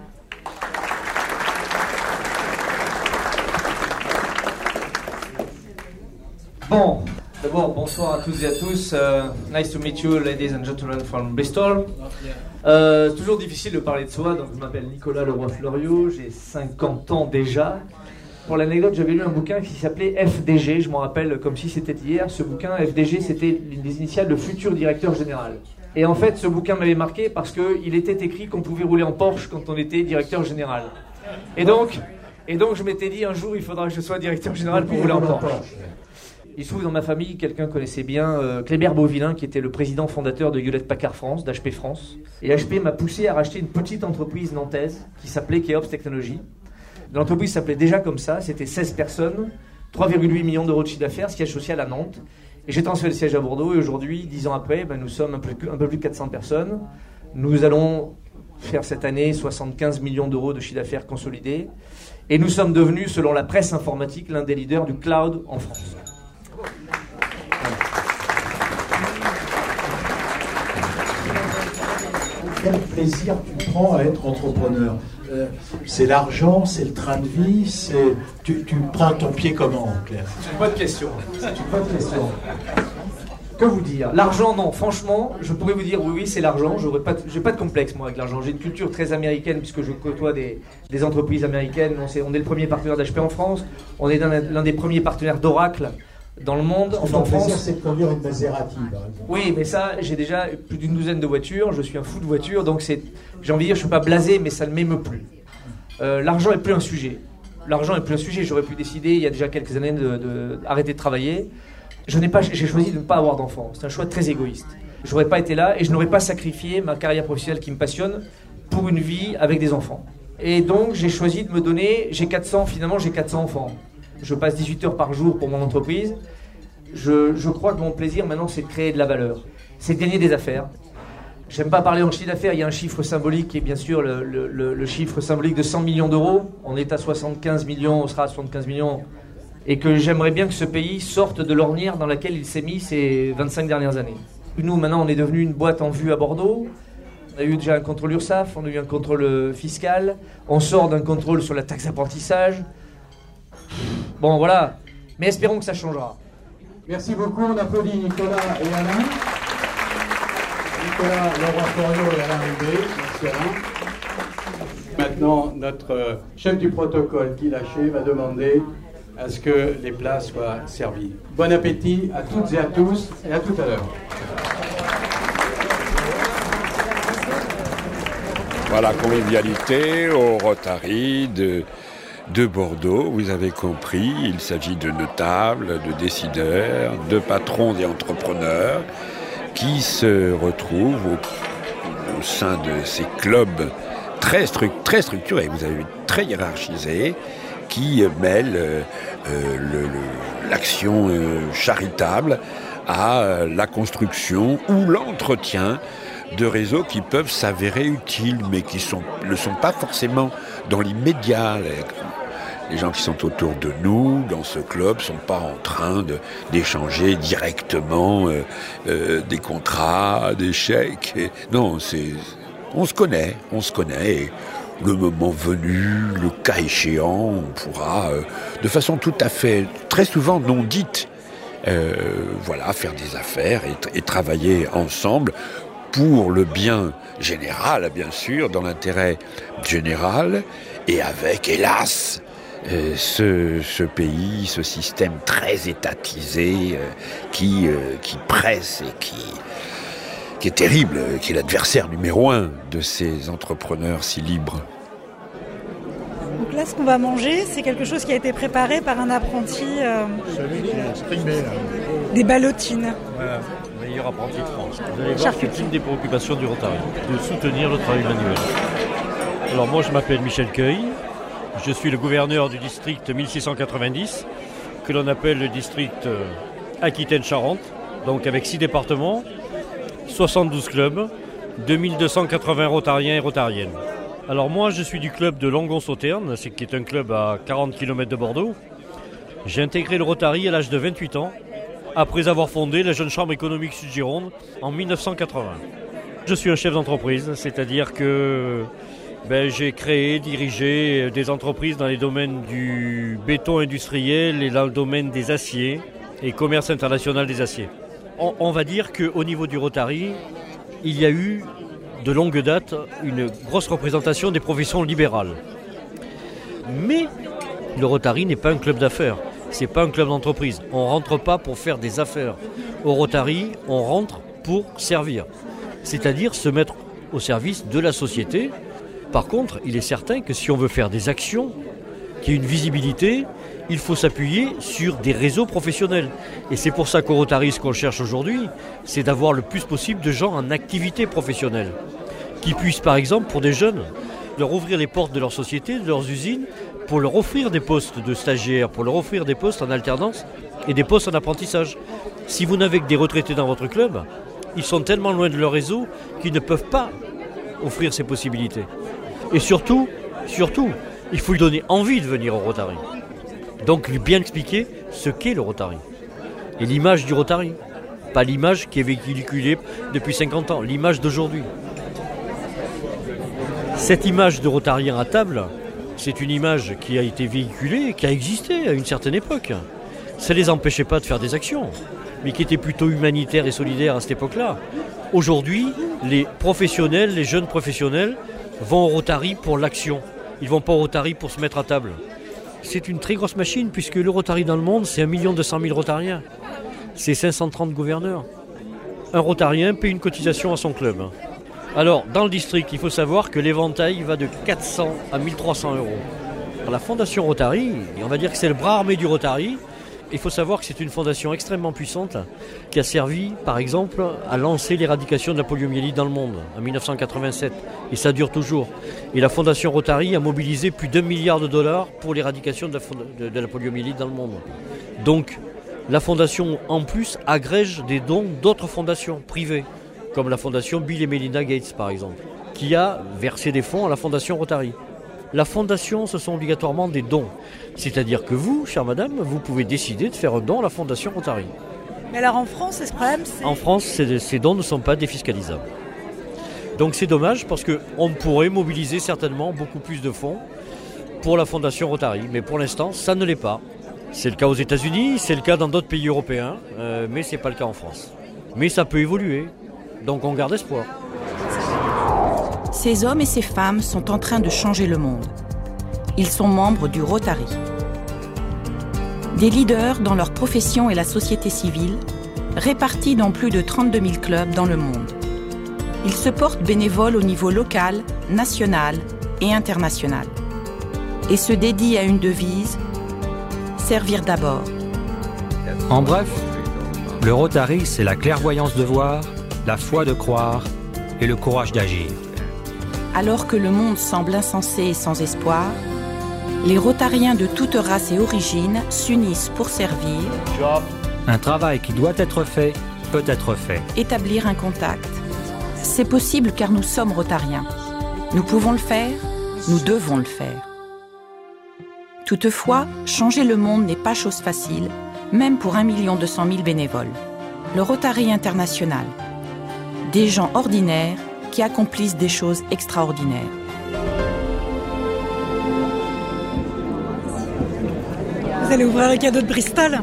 Bon, d'abord bonsoir à toutes et à tous. Uh, nice to meet you, ladies and gentlemen from Bristol. Euh, c'est toujours difficile de parler de soi, donc je m'appelle Nicolas Leroy-Fleuriot, j'ai cinquante ans déjà. Pour l'anecdote, j'avais lu un bouquin qui s'appelait F D G, je m'en rappelle comme si c'était hier. Ce bouquin, F D G, c'était l'une des initiales de futur directeur général. Et en fait, ce bouquin m'avait marqué parce qu'il était écrit qu'on pouvait rouler en Porsche quand on était directeur général. Et donc, et donc je m'étais dit un jour, il faudra que je sois directeur général pour rouler en Porsche. Il se trouve dans ma famille, quelqu'un connaissait bien euh, Kléber Beauvillain, qui était le président fondateur de Hewlett-Packard France, d'H P France. Et H P m'a poussé à racheter une petite entreprise nantaise qui s'appelait Keops Technologies. L'entreprise s'appelait déjà comme ça, c'était seize personnes, trois virgule huit millions d'euros de chiffre d'affaires, siège social à Nantes. Et j'ai transféré le siège à Bordeaux et aujourd'hui, dix ans après, ben, nous sommes un peu, un peu plus de quatre cents personnes. Nous allons faire cette année soixante-quinze millions d'euros de chiffre d'affaires consolidé. Et nous sommes devenus, selon la presse informatique, l'un des leaders du cloud en France. Quel plaisir tu prends à être entrepreneur? euh, C'est l'argent, c'est le train de vie, c'est... Tu, tu prends ton pied comment, Claire? C'est une bonne question. C'est une bonne question. Que vous dire? L'argent, non. Franchement, je pourrais vous dire oui, oui, c'est l'argent. Je n'ai pas, pas de complexe, moi, avec l'argent. J'ai une culture très américaine, puisque je côtoie des, des entreprises américaines. On, on est le premier partenaire d'H P en France. On est l'un des premiers partenaires d'Oracle dans le monde. Enfin, en France, c'est de conduire une Maserati, par exemple. Oui, mais ça, j'ai déjà plus d'une douzaine de voitures. Je suis un fou de voitures, donc c'est, j'ai envie de dire, je ne suis pas blasé, mais ça ne m'émeut plus. Euh, l'argent n'est plus un sujet. l'argent n'est plus un sujet. J'aurais pu décider il y a déjà quelques années de, de, d'arrêter de travailler. Je n'ai pas, j'ai choisi de ne pas avoir d'enfant. C'est un choix très égoïste. Je n'aurais pas été là et je n'aurais pas sacrifié ma carrière professionnelle qui me passionne pour une vie avec des enfants. Et donc j'ai choisi de me donner, j'ai quatre cents, finalement j'ai quatre cents enfants. Je passe dix-huit heures par jour pour mon entreprise. Je, je crois que mon plaisir maintenant c'est de créer de la valeur. C'est de gagner des affaires. J'aime pas parler en chiffre d'affaires, il y a un chiffre symbolique qui est bien sûr le, le, le, le chiffre symbolique de cent millions d'euros. On est à soixante-quinze millions, on sera à soixante-quinze millions. Et que j'aimerais bien que ce pays sorte de l'ornière dans laquelle il s'est mis ces vingt-cinq dernières années. Nous, maintenant, on est devenu une boîte en vue à Bordeaux. On a eu déjà un contrôle URSSAF, on a eu un contrôle fiscal. On sort d'un contrôle sur la taxe d'apprentissage. Bon, voilà. Mais espérons que ça changera. Merci beaucoup. On applaudit Nicolas et Alain. Nicolas, Laurent Florio et Alain Rubé. Merci Alain. Maintenant, notre chef du protocole, Guy Lachey, va demander à ce que les plats soient servis. Bon appétit à toutes et à tous et à tout à l'heure. Voilà, convivialité au Rotary de, de Bordeaux. Vous avez compris, il s'agit de notables, de décideurs, de patrons et entrepreneurs qui se retrouvent au, au sein de ces clubs très, stru- très structurés, vous avez vu, très hiérarchisés, qui mêlent euh, le, le, l'action euh, charitable à euh, la construction ou l'entretien de réseaux qui peuvent s'avérer utiles, mais qui sont, ne sont pas forcément dans l'immédiat. Les, les gens qui sont autour de nous, dans ce club, ne sont pas en train de, d'échanger directement euh, euh, des contrats, des chèques. Et, non, c'est, on se connaît, on se connaît. Et le moment venu, le cas échéant, on pourra, euh, de façon tout à fait, très souvent non dite, euh, voilà, faire des affaires et, et travailler ensemble pour le bien général, bien sûr, dans l'intérêt général, et avec, hélas, euh, ce, ce pays, ce système très étatisé euh, qui, euh, qui presse et qui, qui est terrible, qui est l'adversaire numéro un de ces entrepreneurs si libres. Donc là, ce qu'on va manger, c'est quelque chose qui a été préparé par un apprenti euh, des ballotines. Voilà. Meilleur apprenti de France. Vous allez voir, c'est une des préoccupations du Rotary, de soutenir le travail manuel. Alors moi, je m'appelle Michel Cueil, je suis le gouverneur du district mille six cent quatre-vingt-dix, que l'on appelle le district Aquitaine-Charente, donc avec six départements, soixante-douze clubs, deux mille deux cent quatre-vingts rotariens et rotariennes. Alors moi, je suis du club de Langon-Sauterne, c'est qui est un club à quarante kilomètres de Bordeaux. J'ai intégré le Rotary à l'âge de vingt-huit ans, après avoir fondé la Jeune Chambre économique Sud-Gironde en mille neuf cent quatre-vingts. Je suis un chef d'entreprise, c'est-à-dire que ben, j'ai créé, dirigé des entreprises dans les domaines du béton industriel et dans le domaine des aciers et commerce international des aciers. On, on va dire qu'au niveau du Rotary, il y a eu de longue date une grosse représentation des professions libérales. Mais le Rotary n'est pas un club d'affaires. C'est pas un club d'entreprise. On rentre pas pour faire des affaires. Au Rotary, on rentre pour servir. C'est-à-dire se mettre au service de la société. Par contre, il est certain que si on veut faire des actions, qu'il y ait une visibilité, il faut s'appuyer sur des réseaux professionnels. Et c'est pour ça qu'au Rotary, ce qu'on cherche aujourd'hui, c'est d'avoir le plus possible de gens en activité professionnelle. Qui puissent, par exemple, pour des jeunes, leur ouvrir les portes de leur société, de leurs usines, pour leur offrir des postes de stagiaires, pour leur offrir des postes en alternance et des postes en apprentissage. Si vous n'avez que des retraités dans votre club, ils sont tellement loin de leur réseau qu'ils ne peuvent pas offrir ces possibilités. Et surtout, surtout, il faut lui donner envie de venir au Rotary. Donc lui bien expliquer ce qu'est le Rotary. Et l'image du Rotary. Pas l'image qui est véhiculée depuis cinquante ans, l'image d'aujourd'hui. Cette image de Rotarien à table, c'est une image qui a été véhiculée, qui a existé à une certaine époque. Ça ne les empêchait pas de faire des actions, mais qui était plutôt humanitaire et solidaire à cette époque-là. Aujourd'hui, les professionnels, les jeunes professionnels, vont au Rotary pour l'action. Ils ne vont pas au Rotary pour se mettre à table. C'est une très grosse machine, puisque le Rotary dans le monde, c'est un million deux cent mille Rotariens. C'est cinq cent trente gouverneurs. Un Rotarien paie une cotisation à son club. Alors, dans le district, il faut savoir que l'éventail va de quatre cents à mille trois cents euros. La Fondation Rotary, on va dire que c'est le bras armé du Rotary. Il faut savoir que c'est une fondation extrêmement puissante qui a servi, par exemple, à lancer l'éradication de la poliomyélite dans le monde en dix-neuf cent quatre-vingt-sept. Et ça dure toujours. Et la Fondation Rotary a mobilisé plus d'un milliard de dollars pour l'éradication de la, de, de la poliomyélite dans le monde. Donc, la fondation, en plus, agrège des dons d'autres fondations privées, comme la fondation Bill et Melinda Gates, par exemple, qui a versé des fonds à la Fondation Rotary. La fondation, ce sont obligatoirement des dons. C'est-à-dire que vous, chère madame, vous pouvez décider de faire un don à la Fondation Rotary. Mais alors en France, c'est ce problème c'est... En France, ces, ces dons ne sont pas défiscalisables. Donc c'est dommage parce qu'on pourrait mobiliser certainement beaucoup plus de fonds pour la Fondation Rotary. Mais pour l'instant, ça ne l'est pas. C'est le cas aux États-Unis, c'est le cas dans d'autres pays européens, euh, mais ce n'est pas le cas en France. Mais ça peut évoluer, donc on garde espoir. Ces hommes et ces femmes sont en train de changer le monde. Ils sont membres du Rotary. Des leaders dans leur profession et la société civile, répartis dans plus de trente-deux mille clubs dans le monde. Ils se portent bénévoles au niveau local, national et international. Et se dédient à une devise, servir d'abord. En bref, le Rotary, c'est la clairvoyance de voir, la foi de croire et le courage d'agir. Alors que le monde semble insensé et sans espoir, les Rotariens de toute race et origine s'unissent pour servir. Un travail qui doit être fait, peut être fait. Établir un contact. C'est possible car nous sommes Rotariens. Nous pouvons le faire, nous devons le faire. Toutefois, changer le monde n'est pas chose facile, même pour un million deux cent mille bénévoles. Le Rotary International. Des gens ordinaires qui accomplissent des choses extraordinaires. Vous allez ouvrir le cadeau de Bristol?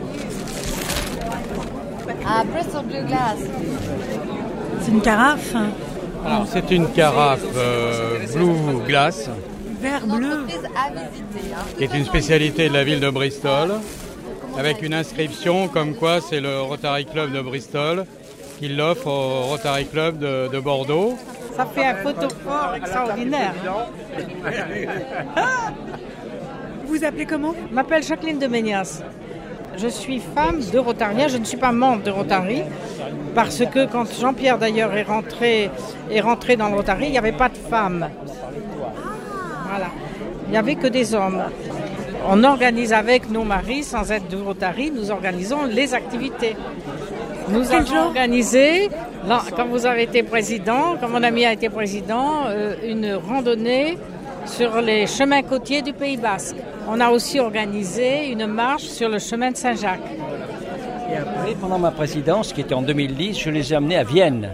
Ah, Bristol Blue Glass. C'est une carafe. Alors, c'est une carafe euh, Blue Glass. Vert bleu. Qui est une spécialité de la ville de Bristol, avec une inscription comme quoi c'est le Rotary Club de Bristol qui l'offre au Rotary Club de, de Bordeaux. Ça fait un photophore extraordinaire. Vous vous appelez comment? Je m'appelle Jacqueline de Ménias. Je suis femme de Rotarien, je ne suis pas membre de Rotary, parce que quand Jean-Pierre d'ailleurs est rentré, est rentré dans le Rotary, il n'y avait pas de femmes. Voilà. Il n'y avait que des hommes. On organise avec nos maris, sans être de Rotary, nous organisons les activités. Nous avons organisé, là, quand vous avez été président, quand mon ami a été président, euh, une randonnée sur les chemins côtiers du Pays Basque. On a aussi organisé une marche sur le chemin de Saint-Jacques. Et après, pendant ma présidence, qui était en deux mille dix, je les ai amenés à Vienne.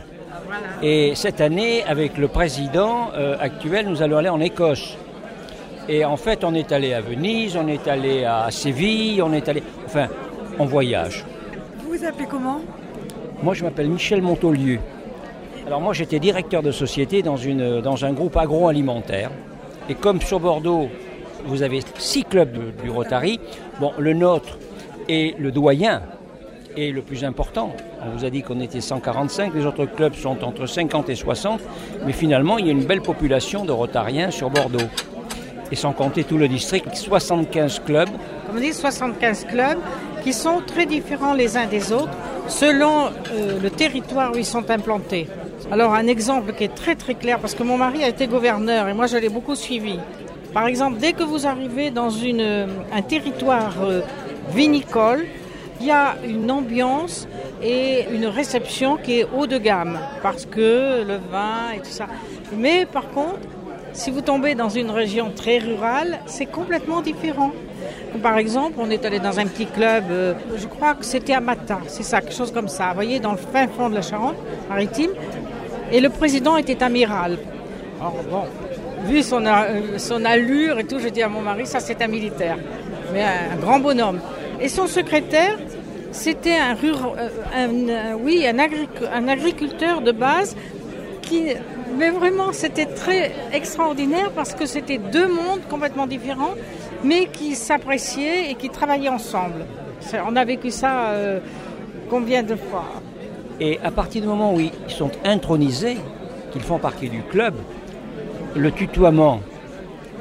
Et cette année, avec le président euh, actuel, nous allons aller en Écosse. Et en fait, on est allé à Venise, on est allé à Séville, on est allé... Enfin, on voyage. Vous vous appelez comment? Moi, je m'appelle Michel Montolieu. Alors moi, j'étais directeur de société dans, une, dans un groupe agroalimentaire. Et comme sur Bordeaux, vous avez six clubs du Rotary, bon, le nôtre est le doyen et le plus important. On vous a dit qu'on était cent quarante-cinq, les autres clubs sont entre cinquante et soixante, mais finalement, il y a une belle population de Rotariens sur Bordeaux. Et sans compter tout le district, soixante-quinze clubs. Comme on dit, soixante-quinze clubs qui sont très différents les uns des autres selon euh, le territoire où ils sont implantés. Alors un exemple qui est très très clair, parce que mon mari a été gouverneur et moi je l'ai beaucoup suivi. Par exemple, dès que vous arrivez dans une, un territoire euh, vinicole, il y a une ambiance et une réception qui est haut de gamme, parce que le vin et tout ça. Mais par contre, si vous tombez dans une région très rurale, c'est complètement différent. Par exemple, on est allé dans un petit club, euh, je crois que c'était à Matin, c'est ça, quelque chose comme ça, vous voyez, dans le fin fond de la Charente-Maritime. Et le président était amiral. Alors bon, vu son, euh, son allure et tout, je dis à mon mari, ça c'est un militaire, mais un, un grand bonhomme. Et son secrétaire, c'était un, rur, euh, un, euh, oui, un, agric- un agriculteur de base qui... Mais vraiment, c'était très extraordinaire parce que c'était deux mondes complètement différents, mais qui s'appréciaient et qui travaillaient ensemble. On a vécu ça euh, combien de fois? Et à partir du moment où ils sont intronisés, qu'ils font partie du club, le tutoiement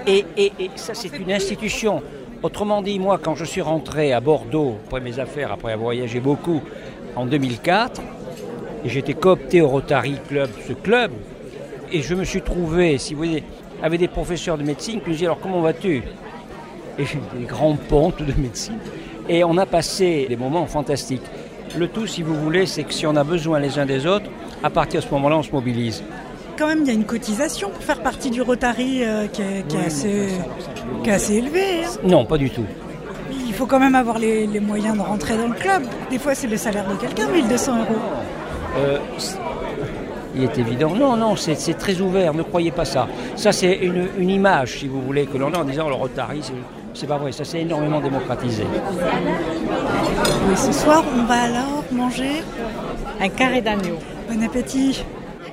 Et, et, et ça, c'est une institution. Autrement dit, moi, quand je suis rentré à Bordeaux, après mes affaires, après avoir voyagé beaucoup, en deux mille quatre, et j'étais coopté au Rotary Club, ce club, et je me suis trouvé, si vous voulez, avec des professeurs de médecine qui me disaient, alors comment vas-tu ? Et j'ai des grands pontes de médecine. Et on a passé des moments fantastiques. Le tout, si vous voulez, c'est que si on a besoin les uns des autres, à partir de ce moment-là, on se mobilise. Quand même, il y a une cotisation pour faire partie du Rotary euh, qui, est, qui, est assez, qui est assez élevée. Hein. Non, pas du tout. Il faut quand même avoir les, les moyens de rentrer dans le club. Des fois, c'est le salaire de quelqu'un, mille deux cents euros. Euh, il est évident. Non, non, c'est, c'est très ouvert, ne croyez pas ça. Ça, c'est une, une image, si vous voulez, que l'on a en disant le Rotary, c'est, c'est pas vrai. Ça, c'est énormément démocratisé. Oui, ce soir, on va alors manger un carré d'agneau. Bon appétit.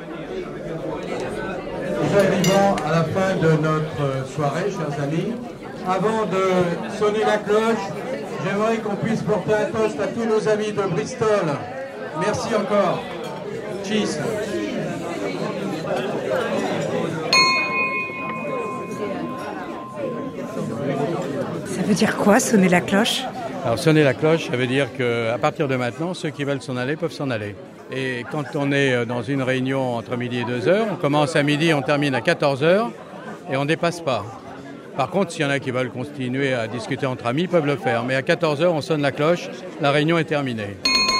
Nous arrivons à la fin de notre soirée, chers amis. Avant de sonner la cloche, j'aimerais qu'on puisse porter un toast à tous nos amis de Bristol. Merci encore. Cheers. Ça veut dire quoi, sonner la cloche ? Alors sonner la cloche, ça veut dire qu'à partir de maintenant, ceux qui veulent s'en aller peuvent s'en aller. Et quand on est dans une réunion entre midi et deux heures, on commence à midi, on termine à quatorze heures et on ne dépasse pas. Par contre, s'il y en a qui veulent continuer à discuter entre amis, ils peuvent le faire. Mais à quatorze heures, on sonne la cloche, la réunion est terminée.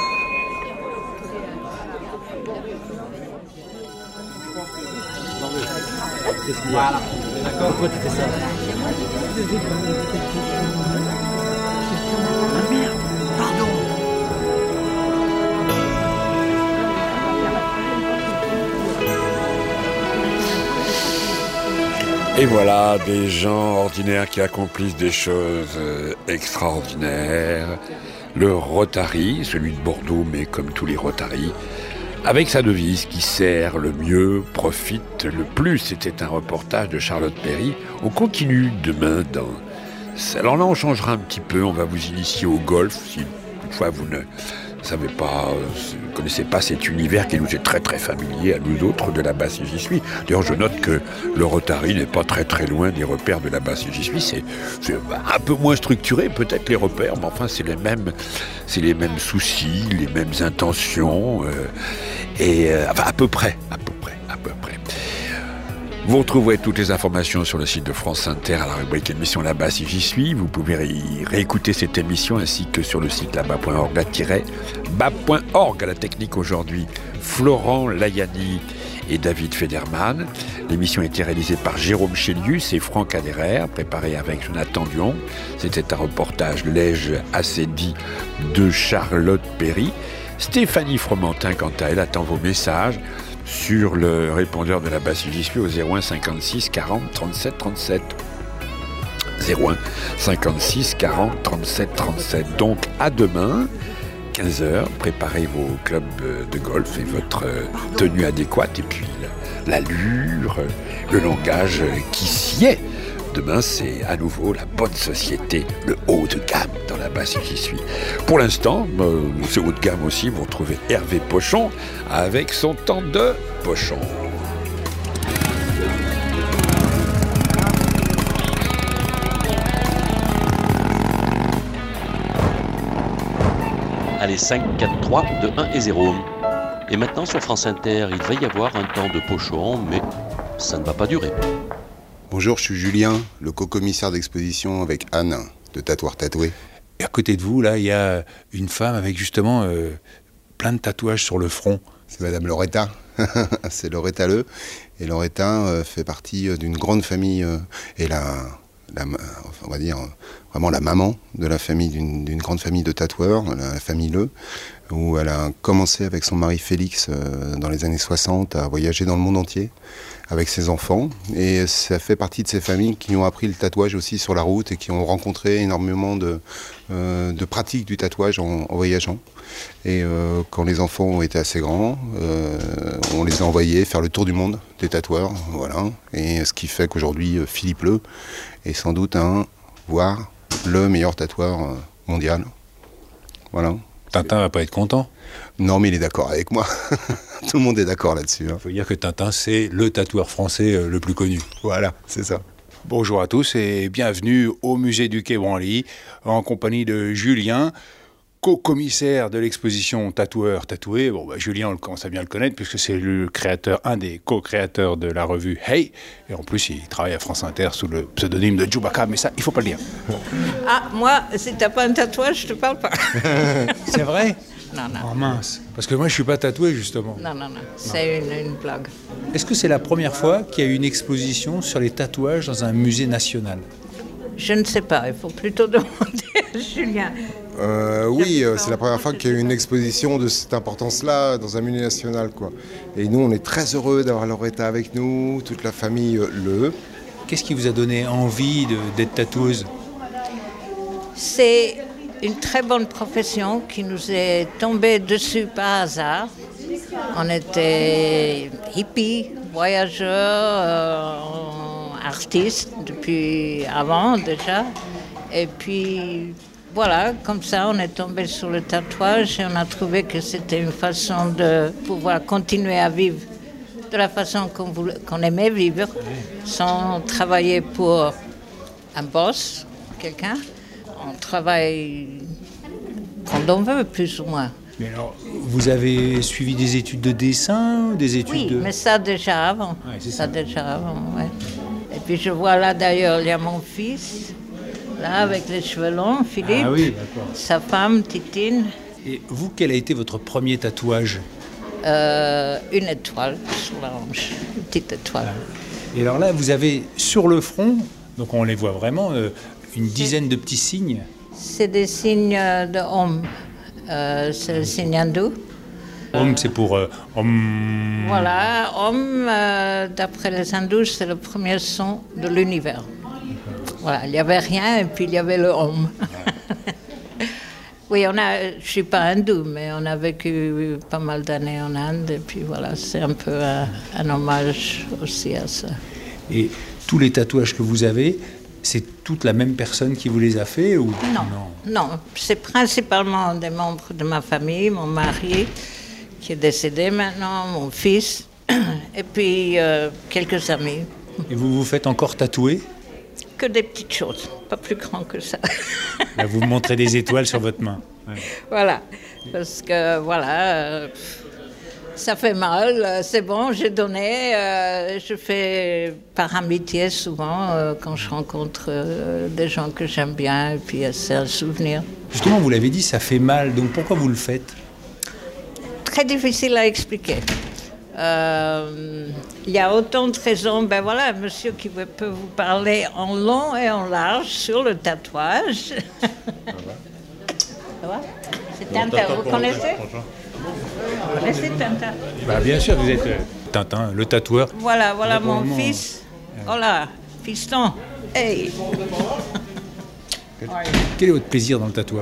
Voilà. D'accord, pourquoi tu fais ça ? Ah merde, pardon. Et voilà, des gens ordinaires qui accomplissent des choses euh, extraordinaires. Le Rotary, celui de Bordeaux, mais comme tous les Rotaries, avec sa devise qui sert le mieux, profite le plus. C'était un reportage de Charlotte Perry. On continue demain dans... Alors là, on changera un petit peu. On va vous initier au golf. Si toutefois vous ne savez pas, ne connaissez pas cet univers qui nous est très très familier à nous autres de la Basse J'y suis. D'ailleurs, je note que le Rotary n'est pas très très loin des repères de la Basse J'y suis. C'est, c'est un peu moins structuré peut-être les repères, mais enfin c'est les mêmes, c'est les mêmes soucis, les mêmes intentions, euh, et euh, enfin à peu près, à peu près, à peu près. Vous retrouverez toutes les informations sur le site de France Inter à la rubrique émission là-bas si j'y suis. Vous pouvez ré- réécouter cette émission ainsi que sur le site là-bas point org, là-bas point org. À la technique aujourd'hui, Florent Layani et David Federman. L'émission a été réalisée par Jérôme Chélius et Franck Aderer, préparée avec Jonathan Dion. C'était un reportage léger assez dit de Charlotte Perry. Stéphanie Fromentin, quant à elle, attend vos messages sur le répondeur de la Basse J'y suis au zéro un cinquante-six quarante trente-sept trente-sept. zéro un cinquante-six quarante trente-sept trente-sept. Donc à demain, quinze heures, préparez vos clubs de golf et votre tenue adéquate et puis l'allure, le langage qui s'y est. Demain, c'est à nouveau la bonne société, le haut de gamme dans la Basse J'y suis. Pour l'instant, euh, ce haut de gamme aussi, vous retrouvez Hervé Pochon avec son temps de pochon. Allez, cinq, quatre, trois, deux, un et zéro. Et maintenant, sur France Inter, il va y avoir un temps de pochon, mais ça ne va pas durer. Bonjour, je suis Julien, le co-commissaire d'exposition avec Anne de Tatoueur Tatoué. Et à côté de vous, là, il y a une femme avec justement euh, plein de tatouages sur le front. C'est Madame Loretta, c'est Loretta Le. Et Loretta euh, fait partie d'une grande famille, euh, et la, la, on va dire vraiment la maman de la famille, d'une, d'une grande famille de tatoueurs, la, la famille Le, où elle a commencé avec son mari Félix euh, dans les années soixante à voyager dans le monde entier avec ses enfants, et ça fait partie de ces familles qui ont appris le tatouage aussi sur la route et qui ont rencontré énormément de, euh, de pratiques du tatouage en, en voyageant. Et euh, quand les enfants ont été assez grands, euh, on les a envoyés faire le tour du monde des tatoueurs, voilà. Et ce qui fait qu'aujourd'hui Philippe Le est sans doute un, voire le meilleur tatoueur mondial. Voilà. Tintin va pas être content. Non, mais il est d'accord avec moi. Tout le monde est d'accord là-dessus. Il hein. faut dire que Tintin, c'est le tatoueur français le plus connu. Voilà, c'est ça. Bonjour à tous et bienvenue au musée du Quai Branly en compagnie de Julien, co-commissaire de l'exposition Tatoueur Tatoué. Bon, bah, Julien, on commence à bien le connaître puisque c'est le créateur, un des co-créateurs de la revue Hey. Et en plus, il travaille à France Inter sous le pseudonyme de Chewbacca, mais ça, il faut pas le dire. Ah, moi, si t'as pas un tatouage, je te parle pas. C'est vrai ? Non, non. Oh mince, parce que moi, je suis pas tatoué, justement. Non, non, non, c'est une, une blague. Est-ce que c'est la première fois qu'il y a eu une exposition sur les tatouages dans un musée national ? Je ne sais pas, il faut plutôt demander à Julien. Euh, oui, euh, c'est la première fois qu'il y a eu une exposition de cette importance-là dans un musée national, quoi. Et nous, on est très heureux d'avoir Loretta avec nous, toute la famille euh, Le. Qu'est-ce qui vous a donné envie de, d'être tatoueuse ? C'est une très bonne profession qui nous est tombée dessus par hasard. On était hippies, voyageurs, euh, artistes depuis avant déjà. Et puis voilà, comme ça, on est tombé sur le tatouage et on a trouvé que c'était une façon de pouvoir continuer à vivre de la façon qu'on, voulait, qu'on aimait vivre, sans travailler pour un boss, quelqu'un. On travaille quand on veut, plus ou moins. Mais alors, vous avez suivi des études de dessin, des études oui, de... mais ça déjà avant. Ouais, c'est ça. ça déjà avant, ouais. Et puis je vois là d'ailleurs, il y a mon fils, là avec les cheveux longs, Philippe. Ah oui, d'accord. Sa femme, Titine. Et vous, quel a été votre premier tatouage ? euh, Une étoile sur la hanche, une petite étoile. Et alors là, vous avez sur le front, donc on les voit vraiment, euh, une dizaine de petits signes. C'est des signes de Om. Euh, c'est le signe hindou. Om, c'est pour euh, Om. Voilà, Om, euh, d'après les hindous, c'est le premier son de l'univers. Voilà, il n'y avait rien et puis il y avait le Om. Oui, on a, je ne suis pas hindou, mais on a vécu pas mal d'années en Inde et puis voilà, c'est un peu un, un hommage aussi à ça. Et tous les tatouages que vous avez, c'est toute la même personne qui vous les a fait ou non, non, non, c'est principalement des membres de ma famille, mon mari qui est décédé maintenant, mon fils, et puis euh, quelques amis. Et vous vous faites encore tatouer ? Que des petites choses, pas plus grand que ça. Là, vous montrez des étoiles sur votre main. Ouais. Voilà, parce que voilà, euh, ça fait mal, c'est bon, j'ai donné, euh, je fais par amitié souvent euh, quand je rencontre euh, des gens que j'aime bien, et puis c'est un souvenir. Justement, vous l'avez dit, ça fait mal, donc pourquoi vous le faites ? Très difficile à expliquer. Euh, il y a autant de raisons. Ben voilà, un monsieur qui peut vous parler en long et en large sur le tatouage. Ça va ? C'est Tintin, vous connaissez ? Vous connaissez Tintin ? Bah, bien sûr, vous êtes euh, Tintin, le tatoueur. Voilà, voilà Mais mon moment, fils. Oh là, fiston. Hey. Quel est votre plaisir dans le tatouage ?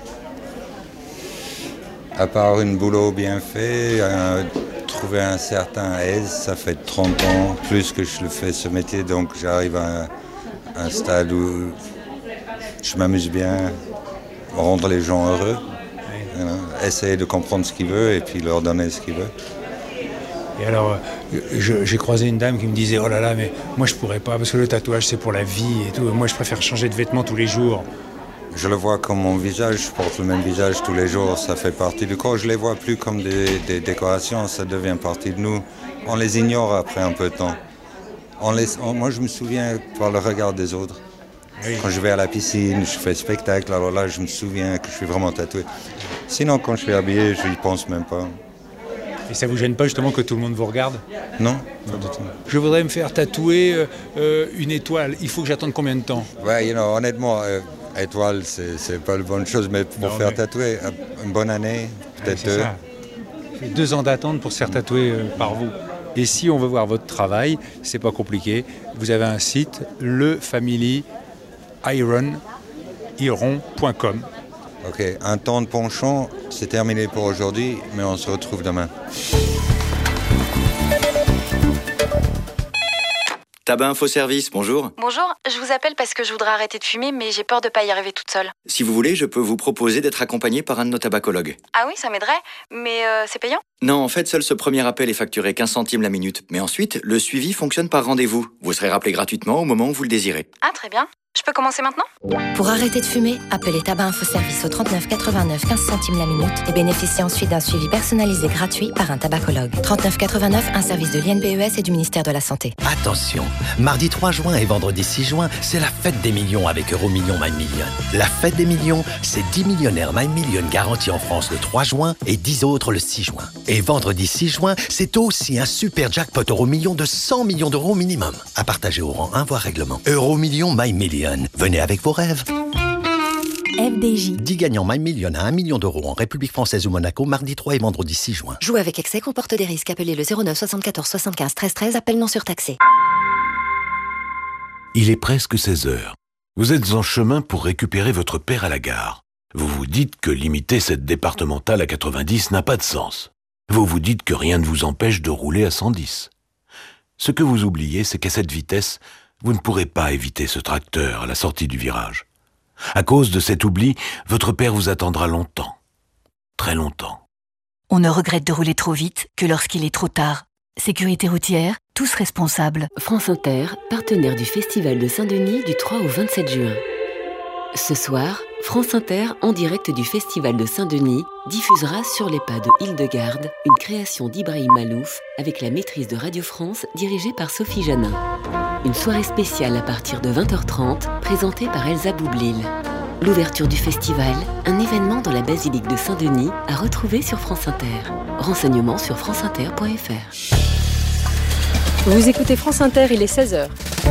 À part un boulot bien fait, euh, trouver un certain aise, ça fait trente ans plus que je le fais ce métier, donc j'arrive à un stade où je m'amuse bien, rendre les gens heureux, you know, essayer de comprendre ce qu'ils veulent et puis leur donner ce qu'ils veulent. Et alors, je, j'ai croisé une dame qui me disait « Oh là là, mais moi je pourrais pas parce que le tatouage c'est pour la vie et tout, moi je préfère changer de vêtements tous les jours. » Je le vois comme mon visage, je porte le même visage tous les jours, ça fait partie du corps. Je les vois plus comme des, des décorations, ça devient partie de nous. On les ignore après un peu de temps. On les, on, moi je me souviens par le regard des autres. Oui. Quand je vais à la piscine, je fais spectacle, alors là je me souviens que je suis vraiment tatoué. Sinon quand je suis habillé, je n'y pense même pas. Et ça vous gêne pas justement que tout le monde vous regarde ? Non, pas du tout. Je voudrais me faire tatouer euh, euh, une étoile, il faut que j'attende combien de temps ? Ouais, you know, honnêtement... Euh, Étoile, c'est, c'est pas la bonne chose, mais pour non, faire mais... tatouer, une bonne année, peut-être ouais, deux. Ça. Deux ans d'attente pour se faire tatouer euh, par vous. Et si on veut voir votre travail, c'est pas compliqué. Vous avez un site, le family iron iron point com. Ok, un temps de penchant, c'est terminé pour aujourd'hui, mais on se retrouve demain. Tabac Info Service, bonjour. Bonjour, je vous appelle parce que je voudrais arrêter de fumer, mais j'ai peur de pas y arriver toute seule. Si vous voulez, je peux vous proposer d'être accompagné par un de nos tabacologues. Ah oui, ça m'aiderait, mais euh, c'est payant? Non, en fait, seul ce premier appel est facturé quinze centimes la minute. Mais ensuite, le suivi fonctionne par rendez-vous. Vous serez rappelé gratuitement au moment où vous le désirez. Ah, très bien. Je peux commencer maintenant? Pour arrêter de fumer, appelez Tabac Info Service au trente-neuf quatre-vingt-neuf, quinze centimes la minute et bénéficiez ensuite d'un suivi personnalisé gratuit par un tabacologue. trente-neuf quatre-vingt-neuf, un service de l'I N B E S et du ministère de la Santé. Attention, mardi trois juin et vendredi six juin, c'est la fête des millions avec Euromillions My Million. La fête des millions, c'est dix millionnaires My Million garantis en France le trois juin et dix autres le six juin. Et vendredi six juin, c'est aussi un super jackpot Euromillions de cent millions d'euros minimum. À partager au rang un voire règlement. Euromillions My Million. Venez avec vos rêves. F D J. dix gagnants My Million à un million d'euros en République française ou Monaco, mardi trois et vendredi six juin. Jouer avec excès comporte des risques. Appelez le zéro neuf soixante-quatorze soixante-quinze treize treize, appel non surtaxé. Il est presque seize heures. Vous êtes en chemin pour récupérer votre père à la gare. Vous vous dites que limiter cette départementale à quatre-vingt-dix n'a pas de sens. Vous vous dites que rien ne vous empêche de rouler à cent dix. Ce que vous oubliez, c'est qu'à cette vitesse, vous ne pourrez pas éviter ce tracteur à la sortie du virage. À cause de cet oubli, votre père vous attendra longtemps. Très longtemps. On ne regrette de rouler trop vite que lorsqu'il est trop tard. Sécurité routière, tous responsables. France Inter, partenaire du Festival de Saint-Denis du trois au vingt-sept juin. Ce soir, France Inter, en direct du Festival de Saint-Denis, diffusera Sur les pas de Hildegarde, une création d'Ibrahim Malouf, avec la maîtrise de Radio France, dirigée par Sophie Janin. Une soirée spéciale à partir de vingt heures trente, présentée par Elsa Boublil. L'ouverture du festival, un événement dans la basilique de Saint-Denis, à retrouver sur France Inter. Renseignements sur franceinter point f r. Vous écoutez France Inter, il est seize heures.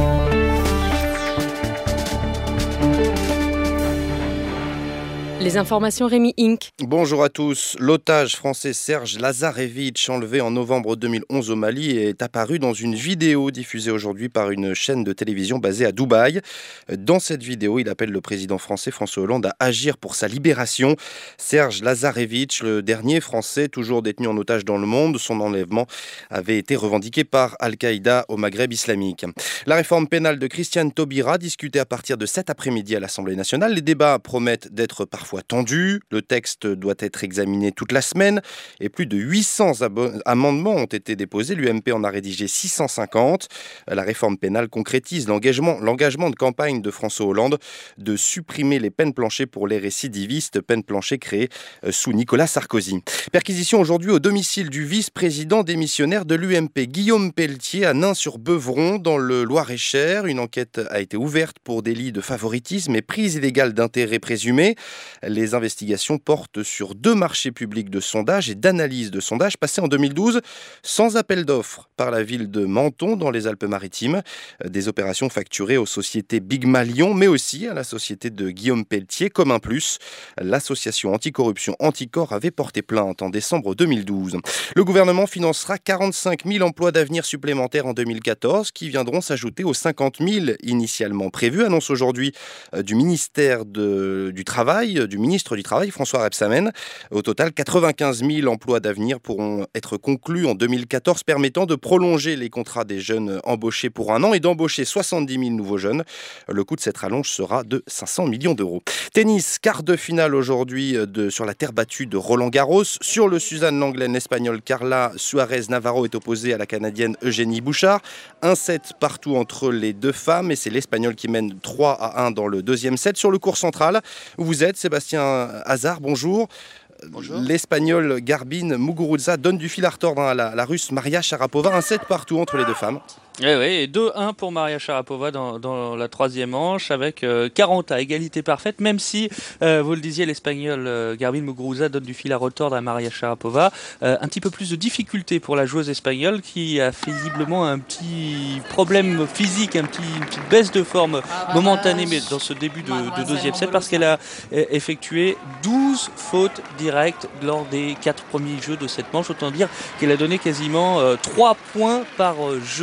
Les informations Rémi Inc. Bonjour à tous. L'otage français Serge Lazarevitch, enlevé en novembre deux mille onze au Mali, est apparu dans une vidéo diffusée aujourd'hui par une chaîne de télévision basée à Dubaï. Dans cette vidéo, il appelle le président français François Hollande à agir pour sa libération. Serge Lazarevitch, le dernier Français toujours détenu en otage dans le monde, son enlèvement avait été revendiqué par Al-Qaïda au Maghreb islamique. La réforme pénale de Christiane Taubira, discutée à partir de cet après-midi à l'Assemblée nationale. Les débats promettent d'être parfois tendu. Le texte doit être examiné toute la semaine et plus de huit cents abo- amendements ont été déposés. L'U M P en a rédigé six cent cinquante. La réforme pénale concrétise l'engagement, l'engagement de campagne de François Hollande de supprimer les peines planchées pour les récidivistes, peines planchées créées sous Nicolas Sarkozy. Perquisition aujourd'hui au domicile du vice-président démissionnaire de l'U M P, Guillaume Pelletier, à Nains-sur-Beuvron, dans le Loir-et-Cher. Une enquête a été ouverte pour délit de favoritisme et prise illégale d'intérêt présumé. Les investigations portent sur deux marchés publics de sondage et d'analyse de sondage passés en deux mille douze sans appel d'offres par la ville de Menton dans les Alpes-Maritimes. Des opérations facturées aux sociétés Bigma Lyon, mais aussi à la société de Guillaume Pelletier, Commun Plus. L'association anticorruption Anticor avait porté plainte en décembre deux mille douze. Le gouvernement financera quarante-cinq mille emplois d'avenir supplémentaires en deux mille quatorze qui viendront s'ajouter aux cinquante mille initialement prévus. Annonce aujourd'hui du ministère de, du Travail, du ministre du Travail, François Rebsamen. Au total, quatre-vingt-quinze mille emplois d'avenir pourront être conclus en deux mille quatorze, permettant de prolonger les contrats des jeunes embauchés pour un an et d'embaucher soixante-dix mille nouveaux jeunes. Le coût de cette rallonge sera de cinq cents millions d'euros. Tennis, quart de finale aujourd'hui de, sur la terre battue de Roland-Garros. Sur le Suzanne Lenglen, l'Espagnole Carla Suarez-Navarro est opposée à la Canadienne Eugénie Bouchard. un sept partout entre les deux femmes et c'est l'Espagnole qui mène trois à un dans le deuxième set. Sur le court central, où vous êtes, Sébastien Hazard, bonjour. Bonjour. L'Espagnol Garbine Muguruza donne du fil à retordre à la, la Russe Maria Sharapova. un sept partout entre les deux femmes. Oui, oui, et deux un pour Maria Sharapova dans, dans la troisième manche avec euh, quarante à égalité parfaite, même si, euh, vous le disiez, l'Espagnol euh, Garbine Muguruza donne du fil à retordre à Maria Sharapova. Euh, un petit peu plus de difficulté pour la joueuse espagnole qui a visiblement un petit problème physique, un petit, une petite baisse de forme momentanée mais dans ce début de, de deuxième set parce qu'elle a euh, effectué douze fautes directes lors des quatre premiers jeux de cette manche. Autant dire qu'elle a donné quasiment euh, trois points par euh, jeu.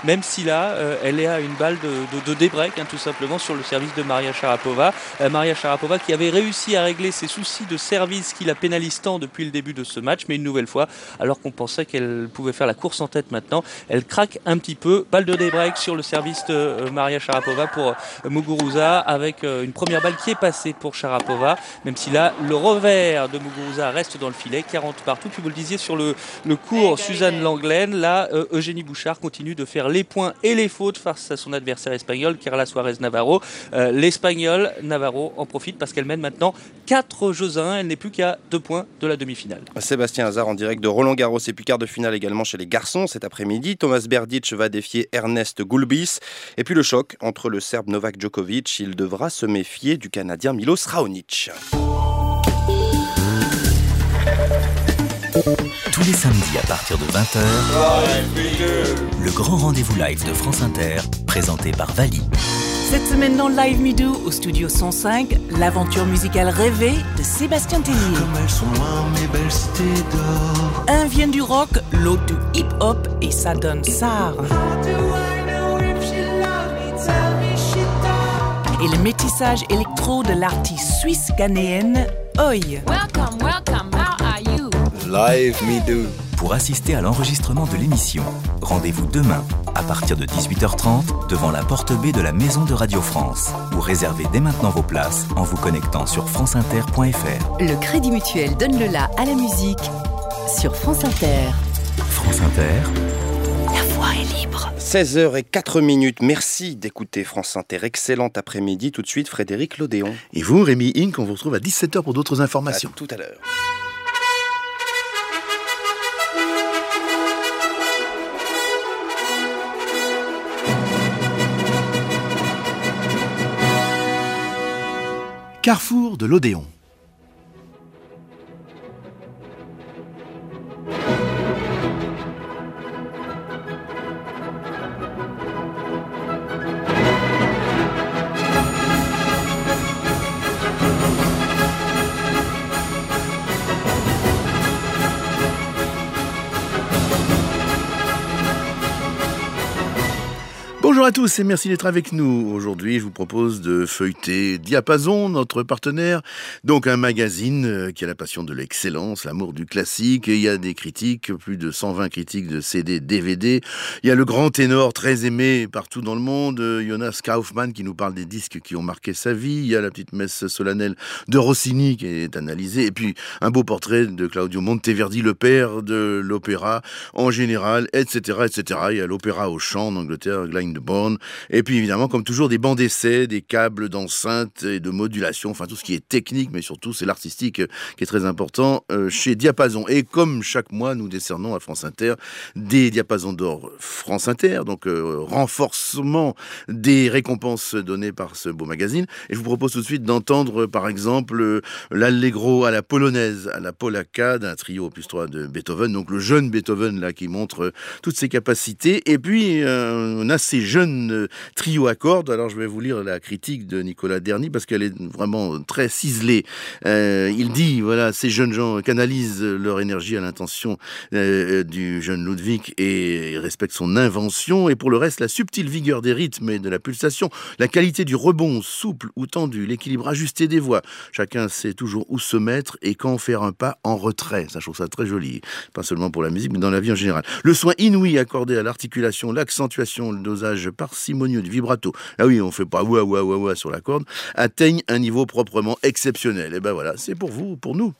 même si là, euh, elle est à une balle de, de, de débreak, hein, tout simplement, sur le service de Maria Sharapova. Euh, Maria Sharapova qui avait réussi à régler ses soucis de service qui la pénalisent tant depuis le début de ce match, mais une nouvelle fois, alors qu'on pensait qu'elle pouvait faire la course en tête maintenant, elle craque un petit peu. Balle de débreak sur le service de euh, Maria Sharapova pour euh, Muguruza, avec euh, une première balle qui est passée pour Sharapova, même si là, le revers de Muguruza reste dans le filet, quarante partout. Puis vous le disiez sur le, le court, Suzanne Langlaine, là, euh, Eugénie Bouchard continue de faire les points et les fautes face à son adversaire espagnol, Carla Suarez Navarro. Euh, L'espagnol Navarro en profite parce qu'elle mène maintenant quatre jeux à un. Elle n'est plus qu'à deux points de la demi-finale. Sébastien Hazard en direct de Roland-Garros et puis quart de finale également chez les garçons cet après-midi. Thomas Berdych va défier Ernest Gulbis. Et puis le choc entre le Serbe Novak Djokovic. Il devra se méfier du Canadien Milos Raonic. Tous les samedis à partir de vingt heures, le grand rendez-vous live de France Inter, présenté par Vali. Cette semaine dans Live Me Do, au studio cent cinq, l'aventure musicale rêvée de Sébastien Tellier. Comme elles sont loin, mes belles cités d'or. Un vient du rock, l'autre du hip-hop, et ça donne ça. Et le métissage électro de l'artiste suisse ghanéenne Oi. Welcome, welcome, how are you? Live Me Do. Pour assister à l'enregistrement de l'émission, rendez-vous demain à partir de dix-huit heures trente devant la porte B de la Maison de Radio France, ou réservez dès maintenant vos places en vous connectant sur franceinter point f r. Le Crédit Mutuel donne le la à la musique sur France Inter. France Inter, la voix est libre. seize heures zéro quatre minutes. Merci d'écouter France Inter. Excellent après-midi. Tout de suite, Frédéric Lodéon. Et vous, Rémi Inc, on vous retrouve à dix-sept heures pour d'autres informations. À tout à l'heure. Carrefour de l'Odéon. Bonjour à tous et merci d'être avec nous. Aujourd'hui, je vous propose de feuilleter Diapason, notre partenaire. Donc un magazine qui a la passion de l'excellence, l'amour du classique. Et il y a des critiques, plus de cent vingt critiques de C D, D V D. Il y a le grand ténor très aimé partout dans le monde, Jonas Kaufmann, qui nous parle des disques qui ont marqué sa vie. Il y a la petite messe solennelle de Rossini qui est analysée. Et puis un beau portrait de Claudio Monteverdi, le père de l'opéra en général, et cetera, et cetera. Il y a l'opéra au chant en Angleterre, Glyndebourne. Et puis évidemment, comme toujours, des bancs d'essai, des câbles d'enceinte et de modulation, enfin tout ce qui est technique, mais surtout c'est l'artistique qui est très important euh, chez Diapason. Et comme chaque mois, nous décernons à France Inter des diapasons d'or France Inter, donc euh, renforcement des récompenses données par ce beau magazine. Et je vous propose tout de suite d'entendre par exemple euh, l'allegro à la polonaise, à la polacca d'un trio opus trois de Beethoven, donc le jeune Beethoven là qui montre euh, toutes ses capacités. Et puis euh, on a ces jeune trio à cordes. Alors je vais vous lire la critique de Nicolas Derny parce qu'elle est vraiment très ciselée. Euh, il dit, voilà, ces jeunes gens canalisent leur énergie à l'intention euh, du jeune Ludwig et respectent son invention. Et pour le reste, la subtile vigueur des rythmes et de la pulsation, la qualité du rebond souple ou tendu, l'équilibre ajusté des voix. Chacun sait toujours où se mettre et quand faire un pas en retrait. Ça, je trouve ça très joli. Pas seulement pour la musique, mais dans la vie en général. Le soin inouï accordé à l'articulation, l'accentuation, le dosage parcimonieux du vibrato, ah oui, on fait pas ouah ouah ouah ouah sur la corde, atteignent un niveau proprement exceptionnel. Et ben voilà, c'est pour vous, pour nous.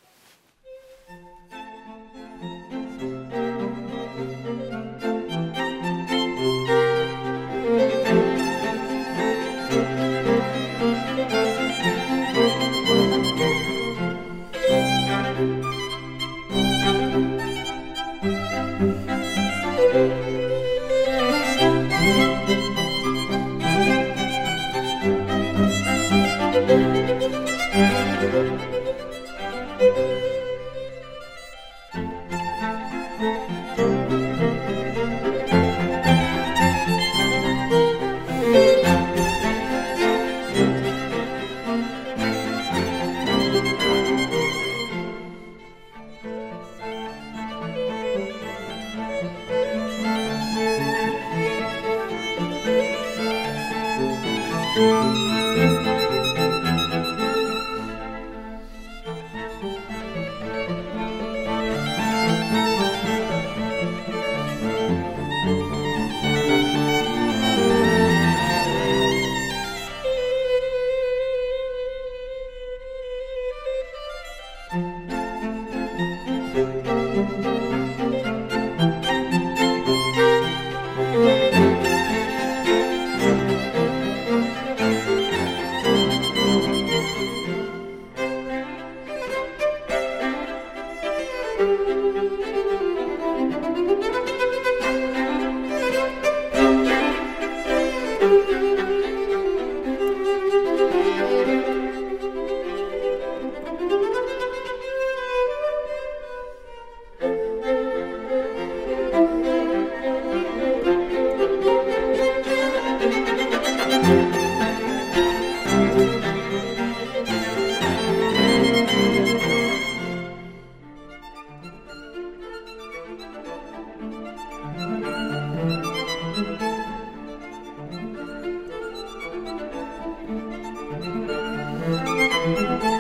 Thank you.